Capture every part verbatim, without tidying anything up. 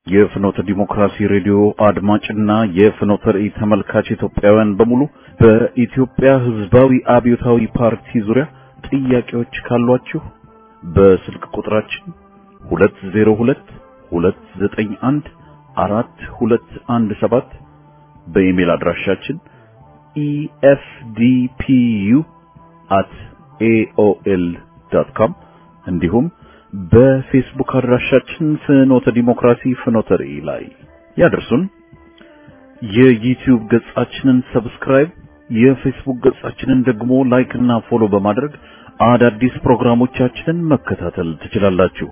የፍኖተ ዲሞክራሲ ሬዲዮ አድማጭና የፍኖተ ራእይ ተመልካች ኢትዮጵያውያን በሙሉ በኢትዮጵያ ሕዝባዊ አብዮታዊ ፓርቲ ዙሪያ ጥያቄዎች ካሏችሁ በስልክ ቁጥራችን ሁለት ዜሮ ሁለት ሁለት ዘጠኝ አንድ አራት ሁለት አንድ ሰባት በኢሜል አድራሻችን e f d p u at a o l dot com እንዲሁም በፌስቡክ አድራሻችን ፍኖተ ዲሞክራሲ ፍኖተ ራእይ ላይ ያደርሱን። የዩቲዩብ ገጻችንን ሰብስክራይብ፣ የፌስቡክ ገጻችንን ደግሞ ላይክ እና ፎሎ በማድረግ አዳዲስ ፕሮግራሞቻችንን መከታተል ትችላላችሁ።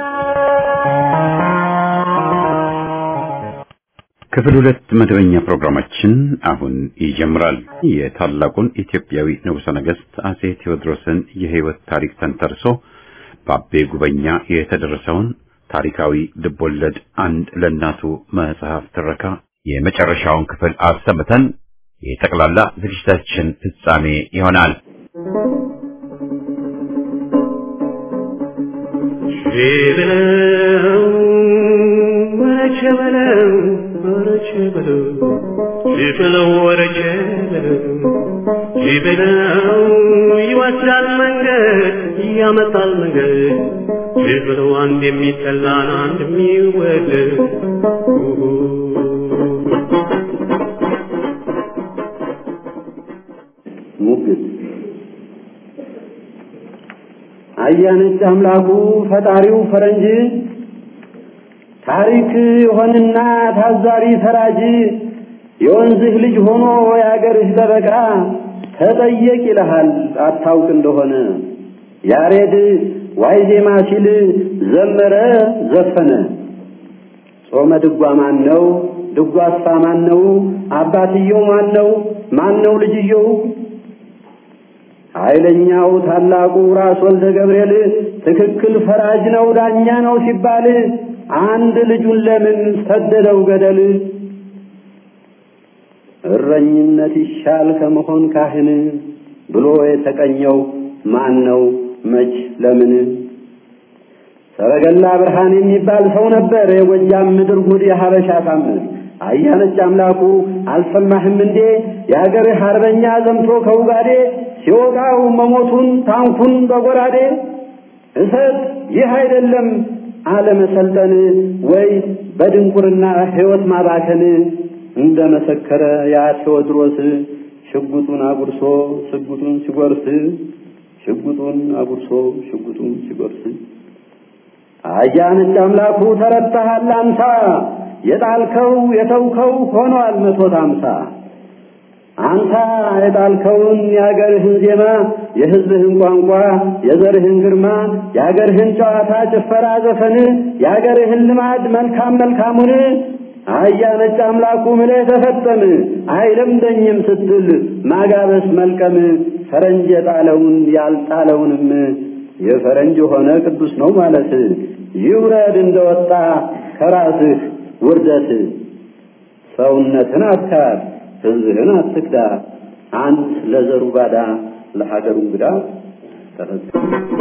ክፍል ሁለት መደበኛ ፕሮግራማችን አሁን ይጀምራል። የታላቁን ኢትዮጵያዊ ንጉሠ ነገሥት አጼ ቴዎድሮስን የሕይወት ታሪክ ተንተርሶ በአቤ ጉበኛ የተደረሰውን ታሪካዊ ልቦለድ አንድ ለእናቱ መጽሐፍ ትረካ የመጨረሻውን ክፍል አሰምተን የጠቅላላ ዝግጅታችን ፍጻሜ ይሆናል። ሸበለው ወረቸበለው ወረቸበለው ሸበለው ወረቸበለው ሸበለው ይወስዳል መንገድ ያመጣል መንገድ ሸበለው አንድ የሚጠላን አንድ የሚወደድ ሙግት አያነች አምላኩ ፈጣሪው ፈረንጅ ታሪክ ሆነና ታዛሪ ፈራጅ የወንዝህ ልጅ ሆኖ ያገርህ ጠበቃ ተጠየቅ ይልሃል አታውቅ እንደሆነ ያሬድ ዋይዜማ ሲል ዘመረ ዘፈነ ጾመ ድጓ ማን ነው ድጓሳ ማን ነው አባትየው ማን ነው ማን ነው ልጅየው ኃይለኛው ታላቁ ራስ ወልደ ገብርኤል ትክክል ፈራጅ ነው ዳኛ ነው ሲባል አንድ ልጁን ለምን ሰደደው ገደል እረኝነት ይሻል ከመሆን ካህን ብሎ የተቀኘው ማን ነው መች ለምን ሰረገላ ብርሃን የሚባል ሰው ነበር የጎጃም ምድር ጉድ የሐበሻ ታምር አያነች አምላኩ አልሰማህም እንዴ ያገርህ አርበኛ ዘምቶ ከውጋዴ ሲወጋው መሞቱን ታንኩን በጎራዴ እሰት ይህ አይደለም አለመሰልጠን ወይ በድንቁርና ሕይወት ማባከን እንደመሰከረ ያ ቴዎድሮስ ሽጉጡን አጉርሶ ሽጉጡን ሲጎርስ ሽጉጡን አጉርሶ ሽጉጡን ሲጎርስ አያነች አምላኩ ተረታሃል አንሳ የጣልከው የተውከው ሆኗል መቶ ሃምሳ አንተ የጣልከውን ያገርህን ዜማ የሕዝብህን ቋንቋ የዘርህን ግርማ ያገርህን ጨዋታ ጭፈራ ዘፈን ያገርህን ልማድ መልካም መልካሙን አያነች አምላኩ ምለህ ተፈጠም አይለምደኝም ስትል ማጋበስ መልቀም ፈረንጅ የጣለውን ያልጣለውንም የፈረንጅ ሆነ ቅዱስ ነው ማለት ይውረድ እንደወጣ ከራስህ ውርደት ሰውነትን አትካድ ሕዝብህን አትክዳ አንት ለዘሩ ባዳ ለሀገሩ እንግዳ ተረዘ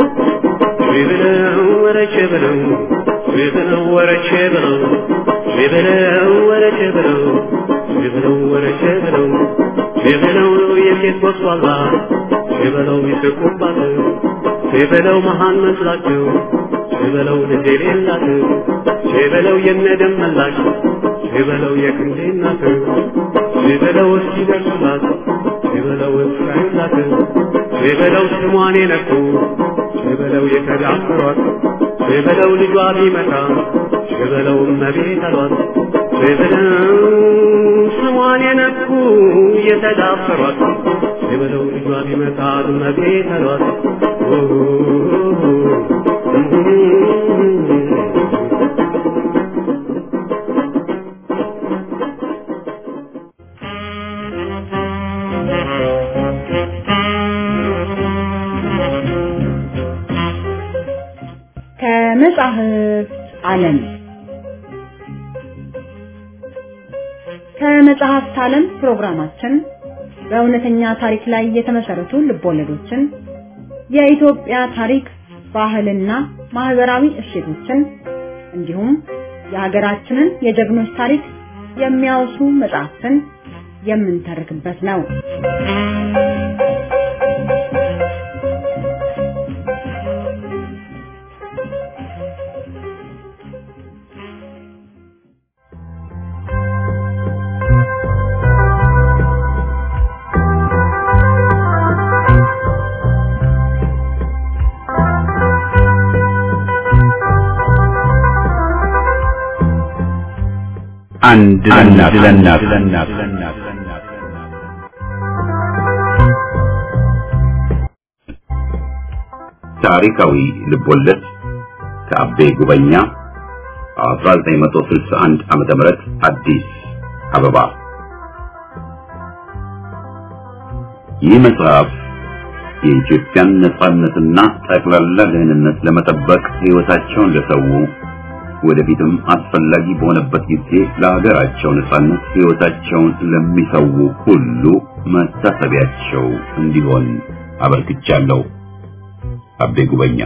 ሸበለው ወረቸበለው ሸበለው ወረቸበለው ሸበለው ወረቸበለው ሸበለው ወረቸበለው ሸበለው የሴት ወስዋላ ሸበለው ይስቁባል ሸበለው መሃን መስላቸው ሸበለው ልጅ የሌላቸው ሸበለው የነደም መላሽ ሸበለው የክንዴ እናት ሸበለው እስኪደርሱላት ሸበለው እስካዩላት ሸበለው ስሟን የነኩ ሸበለው የተዳፈሯት ሸበለው ልጇ ቢመጣ ሸበለው እመቤት አሏት ሸበለው ስሟን የነኩ የተዳፈሯት ሸበለው ልጇ ቢመጣ እመቤት አሏት ከመጽሐፍ ዓለም ከመጽሐፍ ዓለም ፕሮግራማችን በእውነተኛ ታሪክ ላይ የተመሰረቱ ልቦለዶችን የኢትዮጵያ ታሪክ ባህልና ማህበራዊ እሴቶችን እንዲሁም የሀገራችንን የጀግኖች ታሪክ የሚያወሱ መጽሐፍትን የምንተርክበት ነው። አንድ ለናት ታሪካዊ ልቦለድ ከአቤ ጉበኛ አስራ ዘጠኝ መቶ ስልሳ አንድ ዓመተ ምህረት አዲስ አበባ። ይህ መጽሐፍ የኢትዮጵያን ነጻነትና ጠቅላላ ደህንነት ለመጠበቅ ሕይወታቸውን ለሰው ወደፊትም አስፈላጊ በሆነበት ጊዜ ለሀገራቸው ነጻነት ሕይወታቸውን ለሚሰው ሁሉ መታሰቢያቸው እንዲሆን አበርክቻለሁ። አቤ ጉበኛ።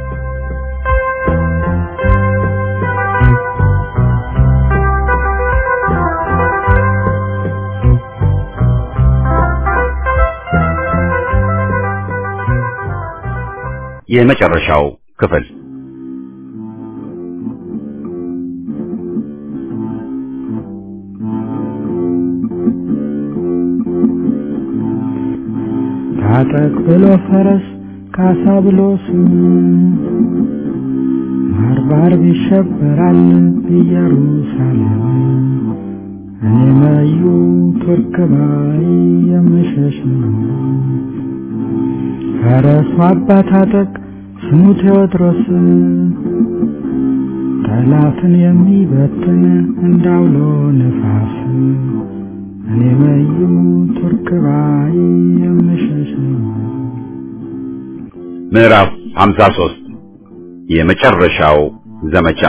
የመጨረሻው ክፍል ታጠቅ ብሎ ፈረስ ካሳ ብሎ ስም ማርባር ይሸበራል ኢየሩሳሌም እኔ ማዩ ቱርክ ባይ የምሸሽ ነው። ፈረሱ አባ ታጠቅ ስሙ ቴዎድሮስ ጠላትን የሚበትን እንዳውሎ ነፋስ እኔ ማዩ ቱርክ ባይ የምሸሽ ነው። ምዕራፍ ሃምሳ ሶስት የመጨረሻው ዘመቻ።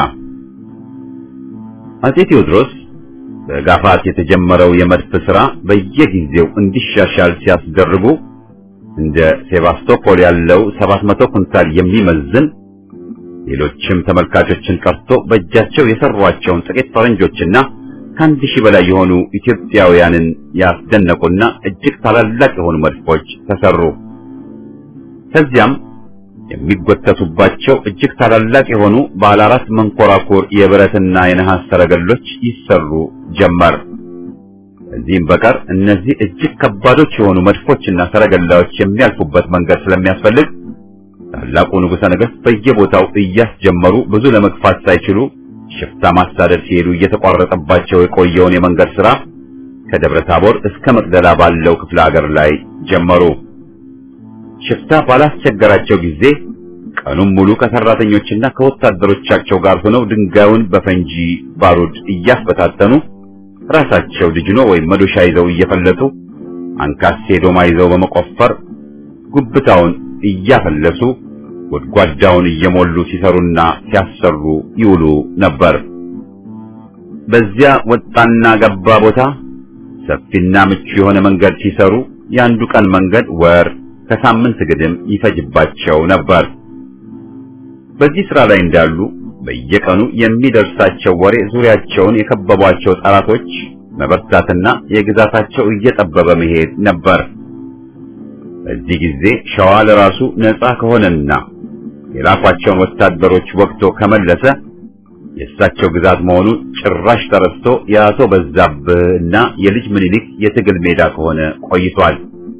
አፄ ቴዎድሮስ በጋፋት የተጀመረው የመድፍ ሥራ በየጊዜው እንዲሻሻል ሲያስደርጉ እንደ ሴባስቶፖል ያለው ሰባት መቶ ኩንታል የሚመዝን ሌሎችም ተመልካቾችን ቀርቶ በእጃቸው የሰሯቸውን ጥቂት ፈረንጆችና ከአንድ ሺህ በላይ የሆኑ ኢትዮጵያውያንን ያስደነቁና እጅግ ታላላቅ የሆኑ መድፎች ተሰሩ። ከዚያም የሚጎተቱባቸው እጅግ ታላላቅ የሆኑ ባለ አራት መንኮራኩር የብረትና የነሐስ ሰረገሎች ይሰሩ ጀመር። እዚህም በቀር እነዚህ እጅግ ከባዶች የሆኑ መድፎችና ሰረገላዎች የሚያልፉበት መንገድ ስለሚያስፈልግ ታላቁ ንጉሠ ነገሥት በየቦታው እያስጀመሩ ብዙ ለመግፋት ሳይችሉ ሽፍታ ማሳደድ ሲሄዱ እየተቋረጠባቸው የቆየውን የመንገድ ሥራ ከደብረ ታቦር እስከ መቅደላ ባለው ክፍለ ሀገር ላይ ጀመሩ። ሽፍታ ባላስቸገራቸው ጊዜ ቀኑን ሙሉ ከሰራተኞችና ከወታደሮቻቸው ጋር ሆነው ድንጋዩን በፈንጂ ባሩድ እያስበታተኑ ራሳቸው ድጅኖ ወይም መዶሻ ይዘው እየፈለጡ አንካሴ ዶማ ይዘው በመቆፈር ጉብታውን እያፈለሱ ጎድጓዳውን እየሞሉ ሲሰሩና ሲያሰሩ ይውሉ ነበር። በዚያ ወጣና ገባ ቦታ ሰፊና ምቹ የሆነ መንገድ ሲሰሩ የአንዱ ቀን መንገድ ወር ከሳምንት ግድም ይፈጅባቸው ነበር። በዚህ ሥራ ላይ እንዳሉ በየቀኑ የሚደርሳቸው ወሬ ዙሪያቸውን የከበቧቸው ጠላቶች መበርታትና የግዛታቸው እየጠበበ መሄድ ነበር። በዚህ ጊዜ ሸዋ ለራሱ ነፃ ከሆነና የላኳቸውን ወታደሮች ወቅቶ ከመለሰ የእሳቸው ግዛት መሆኑ ጭራሽ ተረስቶ የአቶ በዛብህና የልጅ ምኒልክ የትግል ሜዳ ከሆነ ቆይቷል።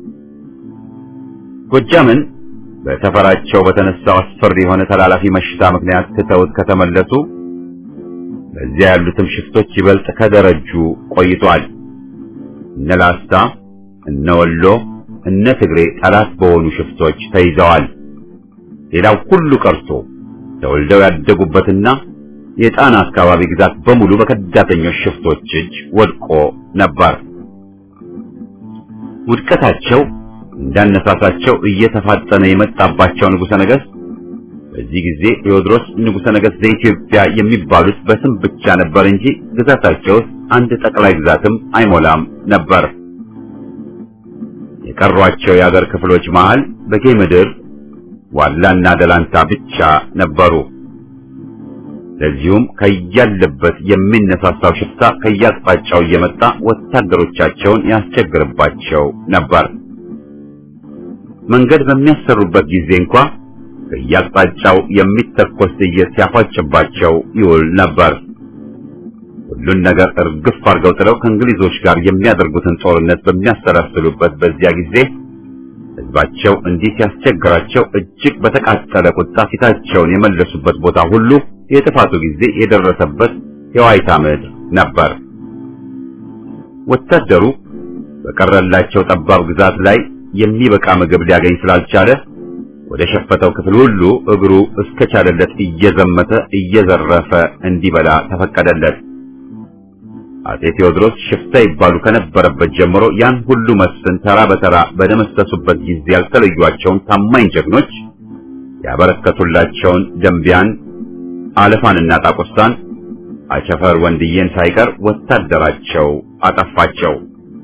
ጎጃምን በሰፈራቸው በተነሳው አስፈሪ የሆነ ተላላፊ መሽታ ምክንያት ትተውት ከተመለሱ በዚያ ያሉትም ሽፍቶች ይበልጥ ከደረጁ ቆይቷል። እነ ላስታ፣ እነ ወሎ፣ እነ ትግሬ ጠላት በሆኑ ሽፍቶች ተይዘዋል። ሌላው ሁሉ ቀርቶ ተወልደው ያደጉበትና የጣና አካባቢ ግዛት በሙሉ በከዳተኞች ሽፍቶች እጅ ወድቆ ነበር። ውድቀታቸው እንዳነሳሳቸው እየተፋጠነ የመጣባቸው ንጉሠ ነገሥት በዚህ ጊዜ ቴዎድሮስ ንጉሠ ነገሥት ዘኢትዮጵያ የሚባሉት በስም ብቻ ነበር እንጂ ግዛታቸው አንድ ጠቅላይ ግዛትም አይሞላም ነበር። የቀሯቸው የአገር ክፍሎች መሃል በጌ ምድር ዋላና ደላንታ ብቻ ነበሩ። ለዚሁም ከያለበት የሚነሳሳው ሽፍታ ከያቅጣጫው እየመጣ ወታደሮቻቸውን ያስቸግርባቸው ነበር። መንገድ በሚያሰሩበት ጊዜ እንኳን ከያቅጣጫው የሚተኮስ ጥይት ሲያፋጭባቸው ይውል ነበር። ሁሉን ነገር እርግፍ አድርገው ጥለው ከእንግሊዞች ጋር የሚያደርጉትን ጦርነት በሚያሰላስሉበት በዚያ ጊዜ ሕዝባቸው እንዲህ ሲያስቸግራቸው እጅግ በተቃጠለ ቁጣ ፊታቸውን የመለሱበት ቦታ ሁሉ የጥፋቱ ጊዜ የደረሰበት የዋይታ ምድር ነበር። ወታደሩ በቀረላቸው ጠባብ ግዛት ላይ የሚበቃ ምግብ ሊያገኝ ስላልቻለ ወደ ሸፈተው ክፍል ሁሉ እግሩ እስከቻለለት እየዘመተ እየዘረፈ እንዲበላ ተፈቀደለት። አፄ ቴዎድሮስ ሽፍታ ይባሉ ከነበረበት ጀምሮ ያን ሁሉ መስፍን ተራ በተራ በደመሰሱበት ጊዜ ያልተለዩአቸውን ታማኝ ጀግኖች ያበረከቱላቸውን ደንቢያን፣ አለፋንና ጣቁሳን፣ አቸፈር ወንድዬን ሳይቀር ወታደራቸው አጠፋቸው።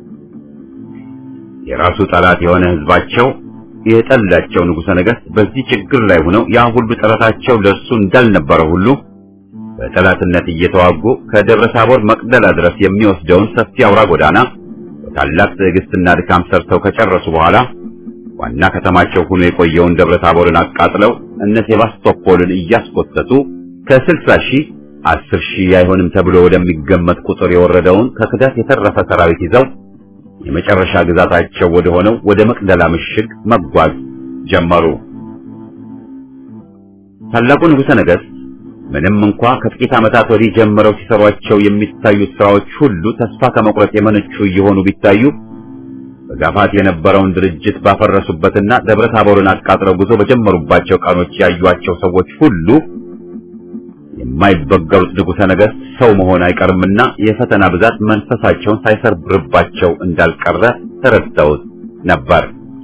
የራሱ ጠላት የሆነ ሕዝባቸው የጠላቸው ንጉሠ ነገሥት በዚህ ችግር ላይ ሆነው ያ ሁሉ ጥረታቸው ለእርሱ እንዳልነበረ ሁሉ በጠላትነት እየተዋጉ ከደብረ ታቦር መቅደላ ድረስ የሚወስደውን ሰፊ አውራ ጎዳና በታላቅ ትዕግስትና ድካም ሰርተው ከጨረሱ በኋላ ዋና ከተማቸው ሆኖ የቆየውን ደብረ ታቦርን አቃጥለው እነ ሴባስቶፖልን እያስቆጠጡ ከስልሳ ሺህ አስር ሺህ አይሆንም ተብሎ ወደሚገመት ቁጥር የወረደውን ከክዳት የተረፈ ሰራዊት ይዘው የመጨረሻ ግዛታቸው ወደ ሆነው ወደ መቅደላ ምሽግ መጓዝ ጀመሩ። ታላቁ ንጉሠ ነገሥት ምንም እንኳ ከጥቂት ዓመታት ወዲህ ጀምረው ሲሰሯቸው የሚታዩት ስራዎች ሁሉ ተስፋ ከመቁረጥ የመነጩ እየሆኑ ቢታዩ በጋፋት የነበረውን ድርጅት ባፈረሱበትና ደብረ ታቦርን አቃጥለው ጉዞ በጀመሩባቸው ቀኖች ያዩአቸው ሰዎች ሁሉ የማይበገሩት ንጉሠ ነገሥት ሰው መሆን አይቀርምና የፈተና ብዛት መንፈሳቸውን ሳይሰርብርባቸው እንዳልቀረ ተረድተውት ነበር።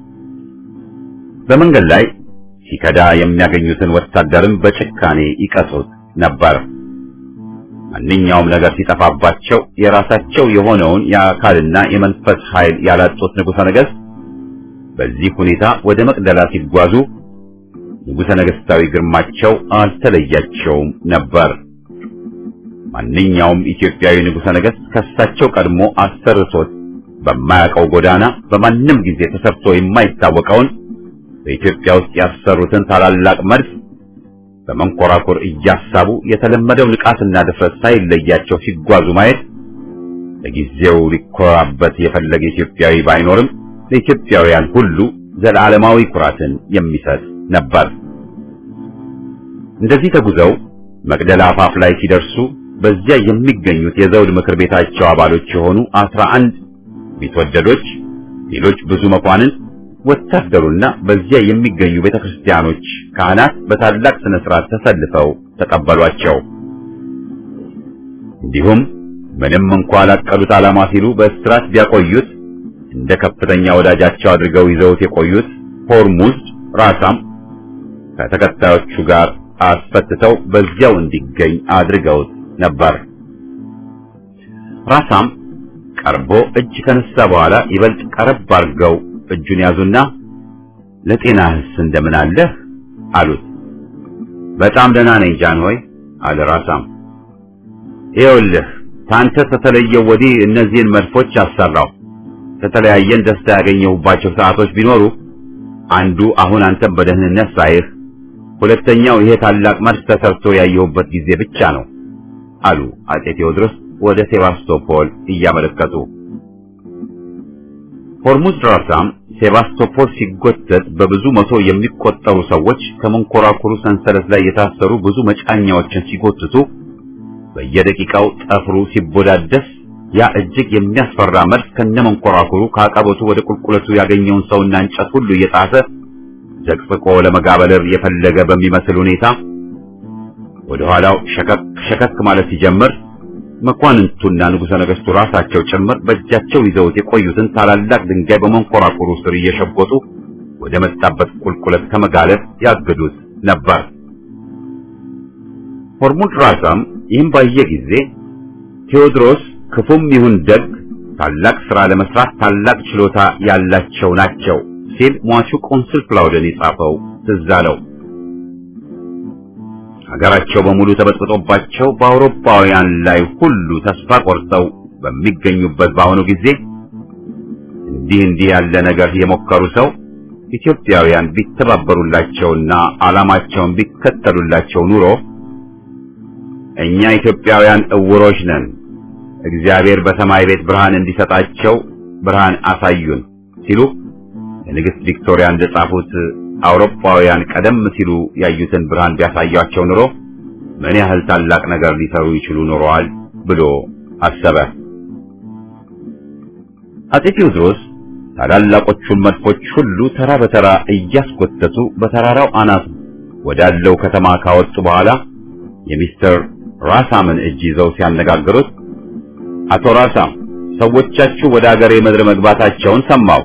በመንገድ ላይ ሲከዳ የሚያገኙትን ወታደርም በጭካኔ ይቀጡት ነበር። ማንኛውም ነገር ሲጠፋባቸው የራሳቸው የሆነውን የአካልና የመንፈስ ኃይል ያላጡት ንጉሠ ነገሥት በዚህ ሁኔታ ወደ መቅደላ ሲጓዙ ንጉሠ ነገሥታዊ ግርማቸው አልተለያቸውም ነበር። ማንኛውም ኢትዮጵያዊ ንጉሠ ነገሥት ከሳቸው ቀድሞ አሰርቶት በማያውቀው ጎዳና በማንም ጊዜ ተሰርቶ የማይታወቀውን በኢትዮጵያ ውስጥ ያሰሩትን ታላላቅ መድፍ በመንኮራኩር እያሳቡ የተለመደው ንቃትና ድፍረት ሳይለያቸው ሲጓዙ ማየት ለጊዜው ሊኮራበት የፈለገ ኢትዮጵያዊ ባይኖርም ለኢትዮጵያውያን ሁሉ ዘላለማዊ ኩራትን የሚሰጥ ነበር። እንደዚህ ተጉዘው መቅደላ አፋፍ ላይ ሲደርሱ በዚያ የሚገኙት የዘውድ ምክር ቤታቸው አባሎች የሆኑ አስራ አንድ ቢትወደዶች፣ ሌሎች ብዙ መኳንን፣ ወታደሩና በዚያ የሚገኙ ቤተክርስቲያኖች ካህናት በታላቅ ስነ ስርዓት ተሰልፈው ተቀበሏቸው። እንዲሁም ምንም እንኳን ላቀዱት ዓላማ ሲሉ በእስራት ቢያቆዩት እንደ ከፍተኛ ወዳጃቸው አድርገው ይዘውት የቆዩት ሆርሙዝ ራሳም ከተከታዮቹ ጋር አስፈትተው በዚያው እንዲገኝ አድርገውት ነበር። ራሳም ቀርቦ እጅ ከነሳ በኋላ ይበልጥ ቀረብ አድርገው እጁን ያዙና ለጤናህስ እንደምን አለህ አሉት። በጣም ደህና ነኝ ጃንሆይ አለ ራሳም። ይኸውልህ ታንተ ተተለየው ወዲህ እነዚህን መድፎች አሰራው። ተተለያየን ደስታ ያገኘሁባቸው ሰዓቶች ቢኖሩ አንዱ አሁን አንተም በደህንነት ሳይህ፣ ሁለተኛው ይሄ ታላቅ መድፍ ተሰርቶ ያየሁበት ጊዜ ብቻ ነው አሉ አፄ ቴዎድሮስ ወደ ሴባስቶፖል እያመለከቱ። ሆርሙዝ ራሳም ሴባስቶፖል ሲጎተት በብዙ መቶ የሚቆጠሩ ሰዎች ከመንኮራኩሩ ሰንሰለት ላይ የታሰሩ ብዙ መጫኛዎችን ሲጎትቱ በየደቂቃው ጠፍሩ ሲቦዳደስ ያ እጅግ የሚያስፈራ መድፍ ከነመንኮራኩሩ ከአቀበቱ ወደ ቁልቁለቱ ያገኘውን ሰውና እንጨት ሁሉ እየጣሰ ዘቅዝቆ ለመጋበለር የፈለገ በሚመስል ሁኔታ ወደ ኋላው ሸከክ ሸከክ ማለት ሲጀምር መኳንንቱና ንጉሠ ነገሥቱ ራሳቸው ጭምር በእጃቸው ይዘውት የቆዩትን ታላላቅ ድንጋይ በመንኮራኩሩ ስር እየሸጎጡ ወደ መጣበት ቁልቁለት ከመጋለብ ያግዱት ነበር። ሆርሙዝ ራሳም ይህን ባየ ጊዜ ቴዎድሮስ ክፉም ይሁን ደግ ታላቅ ሥራ ለመስራት ታላቅ ችሎታ ያላቸው ናቸው ሲል ሟቹ ቆንስል ክላውደን የጻፈው ትዝ አለው። ሀገራቸው በሙሉ ተበጥብጦባቸው በአውሮፓውያን ላይ ሁሉ ተስፋ ቆርጠው በሚገኙበት በአሁኑ ጊዜ እንዲህ እንዲህ ያለ ነገር የሞከሩ ሰው ኢትዮጵያውያን ቢተባበሩላቸውና ዓላማቸውን ቢከተሉላቸው ኑሮ እኛ ኢትዮጵያውያን እውሮች ነን፣ እግዚአብሔር በሰማይ ቤት ብርሃን እንዲሰጣቸው ብርሃን አሳዩን ሲሉ የንግሥት ቪክቶሪያ እንደጻፉት አውሮፓውያን ቀደም ሲሉ ያዩትን ብርሃን ቢያሳያቸው ኑሮ ምን ያህል ታላቅ ነገር ሊሰሩ ይችሉ ኖረዋል ብሎ አሰበ። አፄ ቴዎድሮስ ታላላቆቹን መድፎች ሁሉ ተራ በተራ እያስቆጠቱ በተራራው አናት ወዳለው ከተማ ካወጡ በኋላ የሚስተር ራሳምን እጅ ይዘው ሲያነጋግሩት አቶ ራሳም ሰዎቻችሁ ወደ አገሬ ምድር መግባታቸውን ሰማው።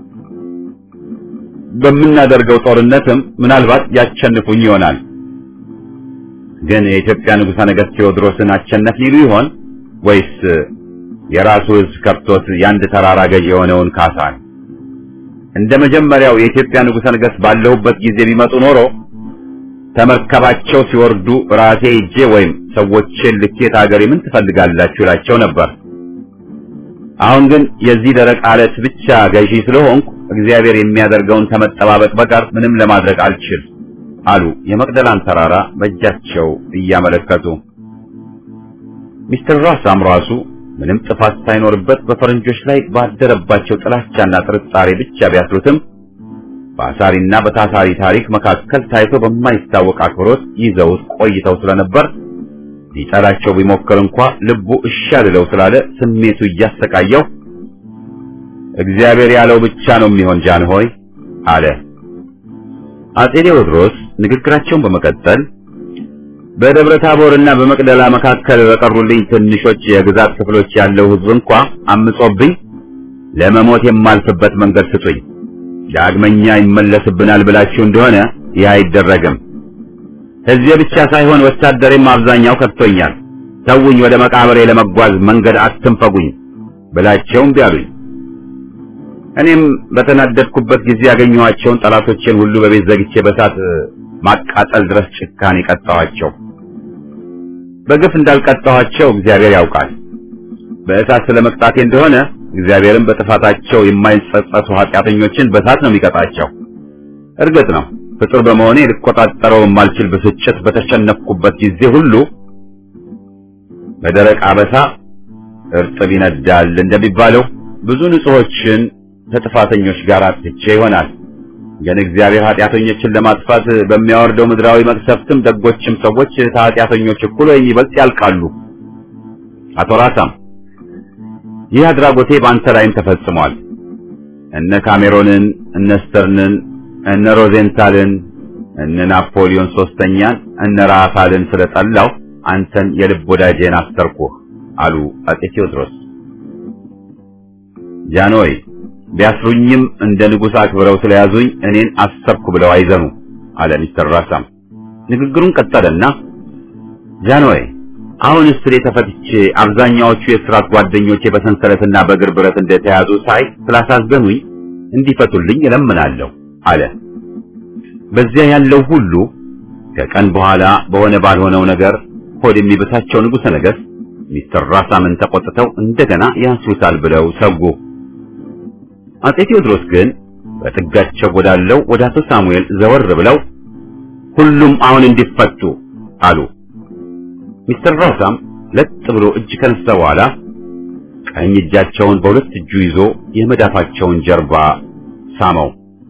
በምናደርገው ጦርነትም ምናልባት ያቸንፉኝ ይሆናል። ግን የኢትዮጵያ ንጉሠ ነገሥት ቴዎድሮስን አቸነፍ ይሉ ይሆን ወይስ የራሱ ሕዝብ ከብቶት ያንድ ተራራ ገዥ የሆነውን ካሳን? እንደ መጀመሪያው የኢትዮጵያ ንጉሠ ነገሥት ባለሁበት ጊዜ ቢመጡ ኖሮ ተመርከባቸው ሲወርዱ ራሴ እጄ ወይም ሰዎችን ልኬት አገሬ ምን ትፈልጋላችሁ እላቸው ነበር። አሁን ግን የዚህ ደረቅ አለት ብቻ ገዢ ስለሆንኩ እግዚአብሔር የሚያደርገውን ተመጠባበቅ በቀር ምንም ለማድረግ አልችል አሉ የመቅደላን ተራራ በእጃቸው እያመለከቱ። ሚስተር ራሳም ራሱ ምንም ጥፋት ሳይኖርበት በፈረንጆች ላይ ባደረባቸው ጥላቻና ጥርጣሬ ብቻ ቢያስሩትም በአሳሪና በታሳሪ ታሪክ መካከል ታይቶ በማይታወቅ አክብሮት ይዘውት ቆይተው ስለነበር ሊጠላቸው ቢሞክር እንኳ ልቡ እሺ አልለው ስላለ ስሜቱ እያሰቃየው እግዚአብሔር ያለው ብቻ ነው የሚሆን ጃንሆይ አለ። አፄ ቴዎድሮስ ንግግራቸውን በመቀጠል በደብረ ታቦርና በመቅደላ መካከል በቀሩልኝ ትንሾች የግዛት ክፍሎች ያለው ሕዝብ እንኳ አምጾብኝ ለመሞት የማልፍበት መንገድ ስጡኝ። ዳግመኛ ይመለስብናል ብላችሁ እንደሆነ ይህ አይደረግም። ሕዝቤ ብቻ ሳይሆን ወታደሬም አብዛኛው ከፍቶኛል። ተውኝ፣ ወደ መቃብሬ ለመጓዝ መንገድ አትንፈጉኝ ብላቸውም ቢያሉኝ እኔም በተናደድኩበት ጊዜ ያገኘኋቸውን ጠላቶቼን ሁሉ በቤት ዘግቼ በሳት ማቃጠል ድረስ ጭካኔ ቀጣኋቸው። በግፍ እንዳልቀጣኋቸው እግዚአብሔር ያውቃል። በእሳት ስለመቅጣቴ እንደሆነ እግዚአብሔርም በጥፋታቸው የማይጸጸቱ ኃጢአተኞችን በእሳት ነው የሚቀጣቸው። እርግጥ ነው ፍጡር በመሆኔ ልቆጣጠረው የማልችል ብስጭት በተሸነፍኩበት ጊዜ ሁሉ በደረቅ አበሳ እርጥብ ይነዳል እንደሚባለው ብዙ ንጹሖችን ከጥፋተኞች ጋር አጥቼ ይሆናል። ግን እግዚአብሔር ኃጢአተኞችን ለማጥፋት በሚያወርደው ምድራዊ መቅሰፍትም ደጎችም ሰዎች ከኃጢአተኞች እኩል ወይም ይበልጥ ያልቃሉ። አቶ ራሳም ይህ አድራጎቴ በአንተ ላይም ተፈጽሟል። እነ ካሜሮንን፣ እነ ስተርንን፣ እነ ሮዜንታልን፣ እነ ናፖሊዮን ሶስተኛን፣ እነ ራፋልን ስለጠላው አንተን የልብ ወዳጄን አስተርኩህ አሉ አፄ ቴዎድሮስ። ጃንሆይ ቢያስሩኝም እንደ ንጉሥ አክብረው ስለያዙኝ እኔን አሰብኩ ብለው አይዘኑ አለ ሚስተር ራሳም። ንግግሩን ቀጠለና ጃንሆይ አሁን እስሬ ተፈትቼ አብዛኛዎቹ የሥራት ጓደኞቼ በሰንሰለትና በእግር ብረት እንደተያዙ ሳይ ስላሳዘኑኝ እንዲፈቱልኝ እለምናለሁ አለ። በዚያ ያለው ሁሉ ከቀን በኋላ በሆነ ባልሆነው ነገር ሆድ የሚበሳቸው ንጉሠ ነገሥት ሚስተር ራሳምን ተቆጥተው እንደገና ያስሩታል ብለው ሰጉ። አፄ ቴዎድሮስ ግን በጥጋቸው ወዳለው ወደ አቶ ሳሙኤል ዘወር ብለው ሁሉም አሁን እንዲፈቱ አሉ። ሚስተር ራሳም ለጥ ብሎ እጅ ከነሳ በኋላ ቀኝ እጃቸውን በሁለት እጁ ይዞ የመዳፋቸውን ጀርባ ሳመው።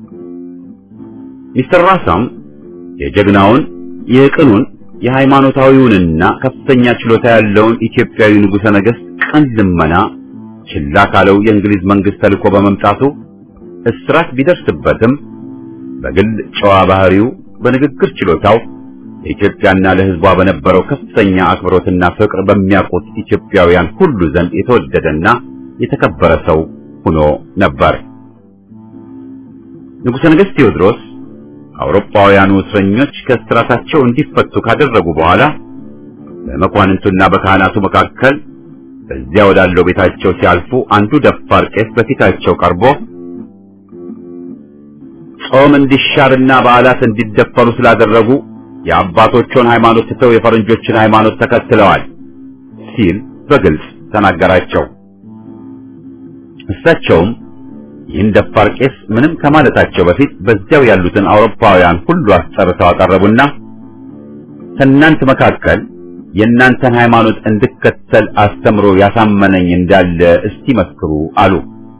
ሚስተር ራሳም የጀግናውን የቅኑን የሃይማኖታዊውንና ከፍተኛ ችሎታ ያለውን ኢትዮጵያዊ ንጉሠ ነገሥት ቀን ልመና ችላ ካለው የእንግሊዝ መንግስት ተልኮ በመምጣቱ እስራት ቢደርስበትም በግል ጨዋ ባህሪው በንግግር ችሎታው ለኢትዮጵያና ለሕዝቧ በነበረው ከፍተኛ አክብሮትና ፍቅር በሚያውቁት ኢትዮጵያውያን ሁሉ ዘንድ የተወደደና የተከበረ ሰው ሆኖ ነበር። ንጉሠ ነገሥት ቴዎድሮስ አውሮፓውያኑ እስረኞች ከእስራታቸው እንዲፈቱ ካደረጉ በኋላ በመኳንንቱና በካህናቱ መካከል በዚያ ወዳለው ቤታቸው ሲያልፉ አንዱ ደፋር ቄስ በፊታቸው ቀርቦ ጾም እንዲሻርና በዓላት እንዲደፈሩ ስላደረጉ የአባቶቹን ሃይማኖት ትተው የፈረንጆችን ሃይማኖት ተከትለዋል ሲል በግልጽ ተናገራቸው። እሳቸውም ይህን ደፋር ቄስ ምንም ከማለታቸው በፊት በዚያው ያሉትን አውሮፓውያን ሁሉ አስጠርተው አቀረቡና ከእናንተ መካከል የእናንተን ሃይማኖት እንድከተል አስተምሮ ያሳመነኝ እንዳለ እስቲ መስክሩ አሉ።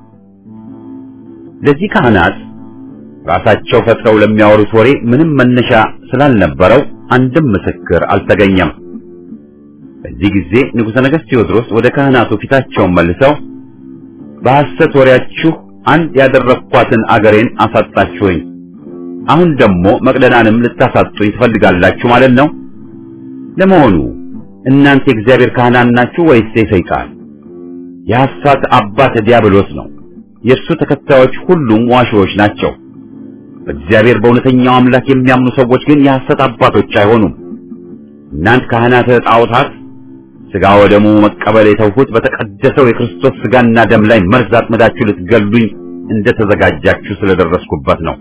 ለዚህ ካህናት ራሳቸው ፈጥረው ለሚያወሩት ወሬ ምንም መነሻ ስላልነበረው አንድም ምስክር አልተገኘም። በዚህ ጊዜ ንጉሠ ነገሥት ቴዎድሮስ ወደ ካህናቱ ፊታቸውን መልሰው በሐሰት ወሬያችሁ አንድ ያደረኳትን አገሬን አሳጣችሁኝ፣ አሁን ደግሞ መቅደላንም ልታሳጡኝ ትፈልጋላችሁ ማለት ነው? ለመሆኑ እናንተ የእግዚአብሔር ካህናት ናችሁ ወይስ የሰይጣን? የሐሰት አባት ዲያብሎስ ነው። የእርሱ ተከታዮች ሁሉም ዋሾች ናቸው። በእግዚአብሔር በእውነተኛው አምላክ የሚያምኑ ሰዎች ግን የሐሰት አባቶች አይሆኑም። እናንተ ካህናተ ጣዖታት ሥጋ ወደሙ መቀበል የተውሁት በተቀደሰው የክርስቶስ ሥጋና ደም ላይ መርዝ አጥምዳችሁ ልትገሉኝ እንደተዘጋጃችሁ ስለደረስኩበት ነው።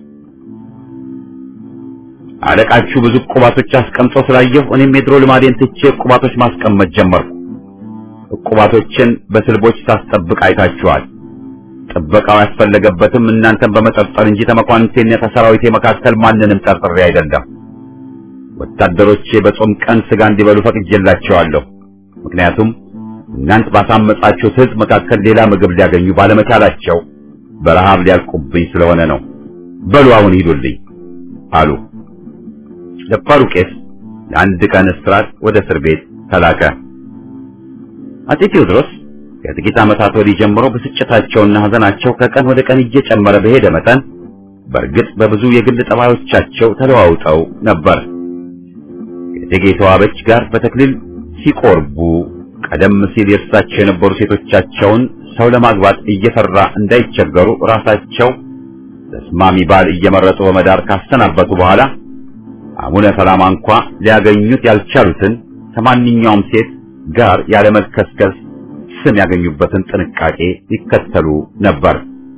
አለቃችሁ ብዙ ዕቁባቶች አስቀምጦ ስላየሁ እኔም የድሮ ልማዴን ትቼ ዕቁባቶች ማስቀመጥ ጀመርኩ። ዕቁባቶችን በስልቦች ሳስጠብቅ አይታችኋል። ጥበቃው ያስፈለገበትም እናንተን በመጠርጠር እንጂ ተመኳንንቴና ተሰራዊቴ መካከል ማንንም ጠርጥሬ አይደለም። ወታደሮቼ በጾም ቀን ሥጋ እንዲበሉ ፈቅጄላቸዋለሁ። ምክንያቱም እናንተ ባሳመጻችሁት ሕዝብ መካከል ሌላ ምግብ ሊያገኙ ባለመቻላቸው በረሃብ ሊያልቁብኝ ስለሆነ ነው። በሉ አሁን ሂዱልኝ አሉ። ደፋሩ ቄስ ለአንድ ቀን እስራት ወደ እስር ቤት ተላከ። አፄ ቴዎድሮስ ከጥቂት ዓመታት ወዲህ ጀምሮ ብስጭታቸውና ሐዘናቸው ከቀን ወደ ቀን እየጨመረ በሄደ መጠን በእርግጥ በብዙ የግል ጠባዮቻቸው ተለዋውጠው ነበር። ከእቴጌ ተዋበች ጋር በተክሊል ሲቆርቡ ቀደም ሲል የእርሳቸው የነበሩ ሴቶቻቸውን ሰው ለማግባት እየፈራ እንዳይቸገሩ ራሳቸው ተስማሚ ባል እየመረጡ በመዳር ካሰናበቱ በኋላ አቡነ ሰላማ እንኳ ሊያገኙት ያልቻሉትን ከማንኛውም ሴት ጋር ያለመከስከስ ስም ያገኙበትን ጥንቃቄ ይከተሉ ነበር።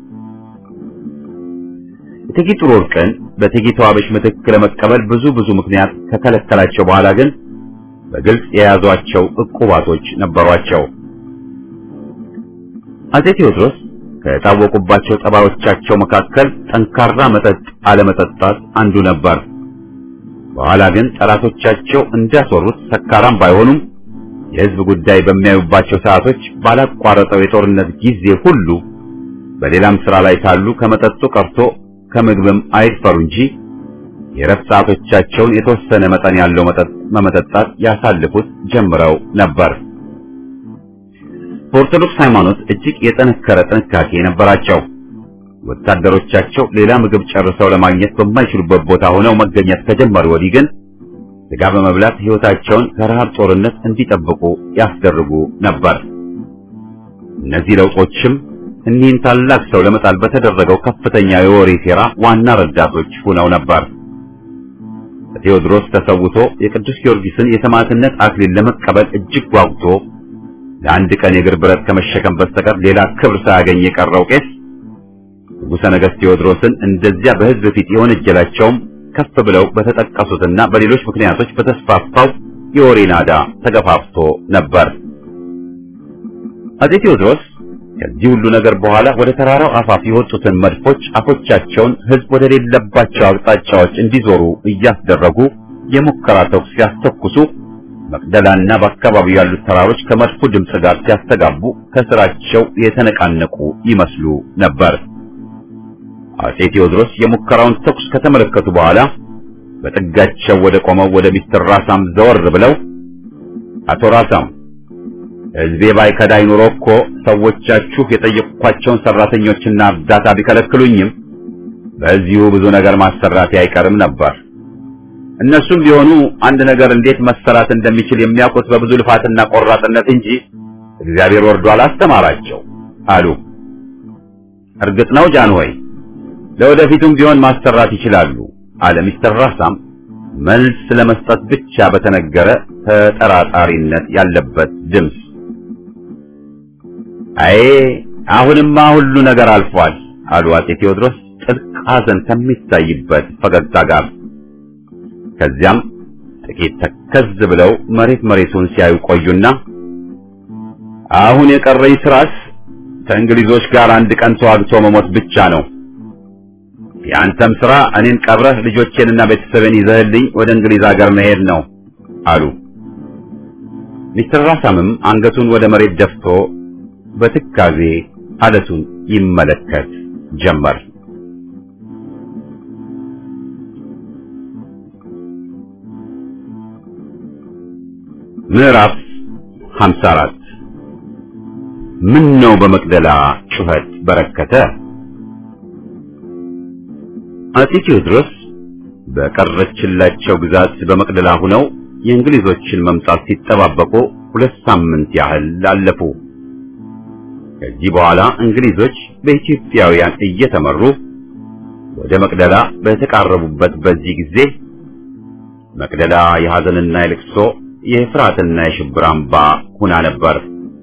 እቴጌ ጥሩ ወርቅን በእቴጌ ተዋበች ምትክ ለመቀበል ብዙ ብዙ ምክንያት ከከለከላቸው በኋላ ግን በግልጽ የያዟቸው ዕቁባቶች ነበሯቸው። አፄ ቴዎድሮስ ከታወቁባቸው ጠባዮቻቸው መካከል ጠንካራ መጠጥ አለመጠጣት አንዱ ነበር። በኋላ ግን ጠላቶቻቸው እንዳስወሩት ሰካራም ባይሆኑም የሕዝብ ጉዳይ በሚያዩባቸው ሰዓቶች ባላቋረጠው የጦርነት ጊዜ ሁሉ በሌላም ሥራ ላይ ሳሉ ከመጠጡ ቀርቶ ከምግብም አይፈሩ እንጂ የረፍት ሰዓቶቻቸውን የተወሰነ መጠን ያለው መጠጥ መመጠጣት ያሳልፉት ጀምረው ነበር። በኦርቶዶክስ ሃይማኖት እጅግ የጠነከረ ጥንቃቄ ነበራቸው። ወታደሮቻቸው ሌላ ምግብ ጨርሰው ለማግኘት በማይችሉበት ቦታ ሆነው መገኘት ከጀመሩ ወዲህ ግን ሥጋ በመብላት ሕይወታቸውን ከረሃብ ጦርነት እንዲጠብቁ ያስደርጉ ነበር። እነዚህ ለውጦችም እኒህን ታላቅ ሰው ለመጣል በተደረገው ከፍተኛ የወሬ ሴራ ዋና ረዳቶች ሆነው ነበር። ቴዎድሮስ ተሰውቶ የቅዱስ ጊዮርጊስን የሰማዕትነት አክሊል ለመቀበል እጅግ ጓጉቶ ለአንድ ቀን የእግር ብረት ከመሸከም በስተቀር ሌላ ክብር ሳያገኝ የቀረው ቄስ ንጉሠ ነገሥት ቴዎድሮስን እንደዚያ በሕዝብ ፊት የወነጀላቸውም ከፍ ብለው በተጠቀሱትና በሌሎች ምክንያቶች በተስፋፋው የወሬ ናዳ ተገፋፍቶ ነበር። አፄ ቴዎድሮስ ከዚህ ሁሉ ነገር በኋላ ወደ ተራራው አፋፍ የወጡትን መድፎች አፎቻቸውን ሕዝብ ወደ ሌለባቸው አቅጣጫዎች እንዲዞሩ እያስደረጉ የሙከራ ተኩስ ሲያስተኩሱ መቅደላና በአካባቢው ያሉት ተራሮች ከመድፉ ድምፅ ጋር ሲያስተጋቡ ከስራቸው የተነቃነቁ ይመስሉ ነበር። አፄ ቴዎድሮስ የሙከራውን ተኩስ ከተመለከቱ በኋላ በጥጋቸው ወደ ቆመው ወደ ሚስተር ራሳም ዘወር ብለው አቶ ራሳም ሕዝቤ ባይከዳኝ ኑሮ እኮ ሰዎቻችሁ የጠየቅኳቸውን ሰራተኞችና እርዳታ ቢከለክሉኝም በዚሁ ብዙ ነገር ማሰራቴ አይቀርም ነበር። እነሱም ቢሆኑ አንድ ነገር እንዴት መሰራት እንደሚችል የሚያውቁት በብዙ ልፋትና ቆራጥነት እንጂ እግዚአብሔር ወርዶ አላስተማራቸው አሉ። እርግጥ ነው ጃንሆይ፣ ለወደፊቱም ቢሆን ማሰራት ይችላሉ አለ ሚስተር ራሳም መልስ ለመስጠት ብቻ በተነገረ ተጠራጣሪነት ያለበት ድምፅ። አይ አሁንማ ሁሉ ነገር አልፏል አሉ አፄ ቴዎድሮስ ጥልቅ ሐዘን ከሚታይበት ፈገግታ ጋር። ከዚያም ጥቂት ተከዝ ብለው መሬት መሬቱን ሲያዩ ቆዩና አሁን የቀረኝ ስራስ ከእንግሊዞች ጋር አንድ ቀን ተዋግቶ መሞት ብቻ ነው። ያንተም ስራ እኔን ቀብረህ ልጆቼንና ቤተሰቤን ይዘህልኝ ወደ እንግሊዝ ሀገር መሄድ ነው አሉ። ሚስተር ራሳምም አንገቱን ወደ መሬት ደፍቶ በትካዜ አለቱን ይመለከት ጀመር። ምዕራፍ ሃምሳ አራት ምን ነው በመቅደላ ጩኸት በረከተ። አፄ ቴዎድሮስ በቀረችላቸው ግዛት በመቅደላ ሆነው የእንግሊዞችን መምጣት ሲጠባበቁ ሁለት ሳምንት ያህል አለፉ። ከዚህ በኋላ እንግሊዞች በኢትዮጵያውያን እየተመሩ ወደ መቅደላ በተቃረቡበት በዚህ ጊዜ መቅደላ የሐዘንና የልቅሶ የፍርሃትና የሽብር አምባ ሆና ነበር።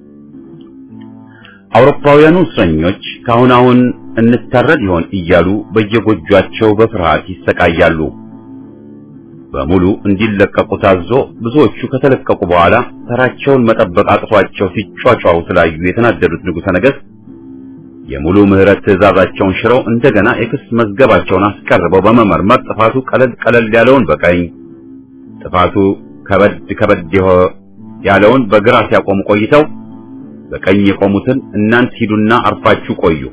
አውሮፓውያኑ እስረኞች ካሁን አሁን እንታረድ ይሆን እያሉ በየጎጇቸው በፍርሃት ይሰቃያሉ። በሙሉ እንዲለቀቁ ታዞ ብዙዎቹ ከተለቀቁ በኋላ ተራቸውን መጠበቅ አቅቷቸው ሲጫጫው ስላዩ የተናደዱት ንጉሠ ነገሥት የሙሉ ምህረት ትእዛዛቸውን ሽረው እንደገና የክስ መዝገባቸውን አስቀርበው በመመርመር ጥፋቱ ቀለል ቀለል ያለውን በቀኝ ጥፋቱ ከበድ ከበድ ያለውን በግራ ሲያቆሙ ቆይተው በቀኝ የቆሙትን እናንተ ሂዱና አርፋችሁ ቆዩ፣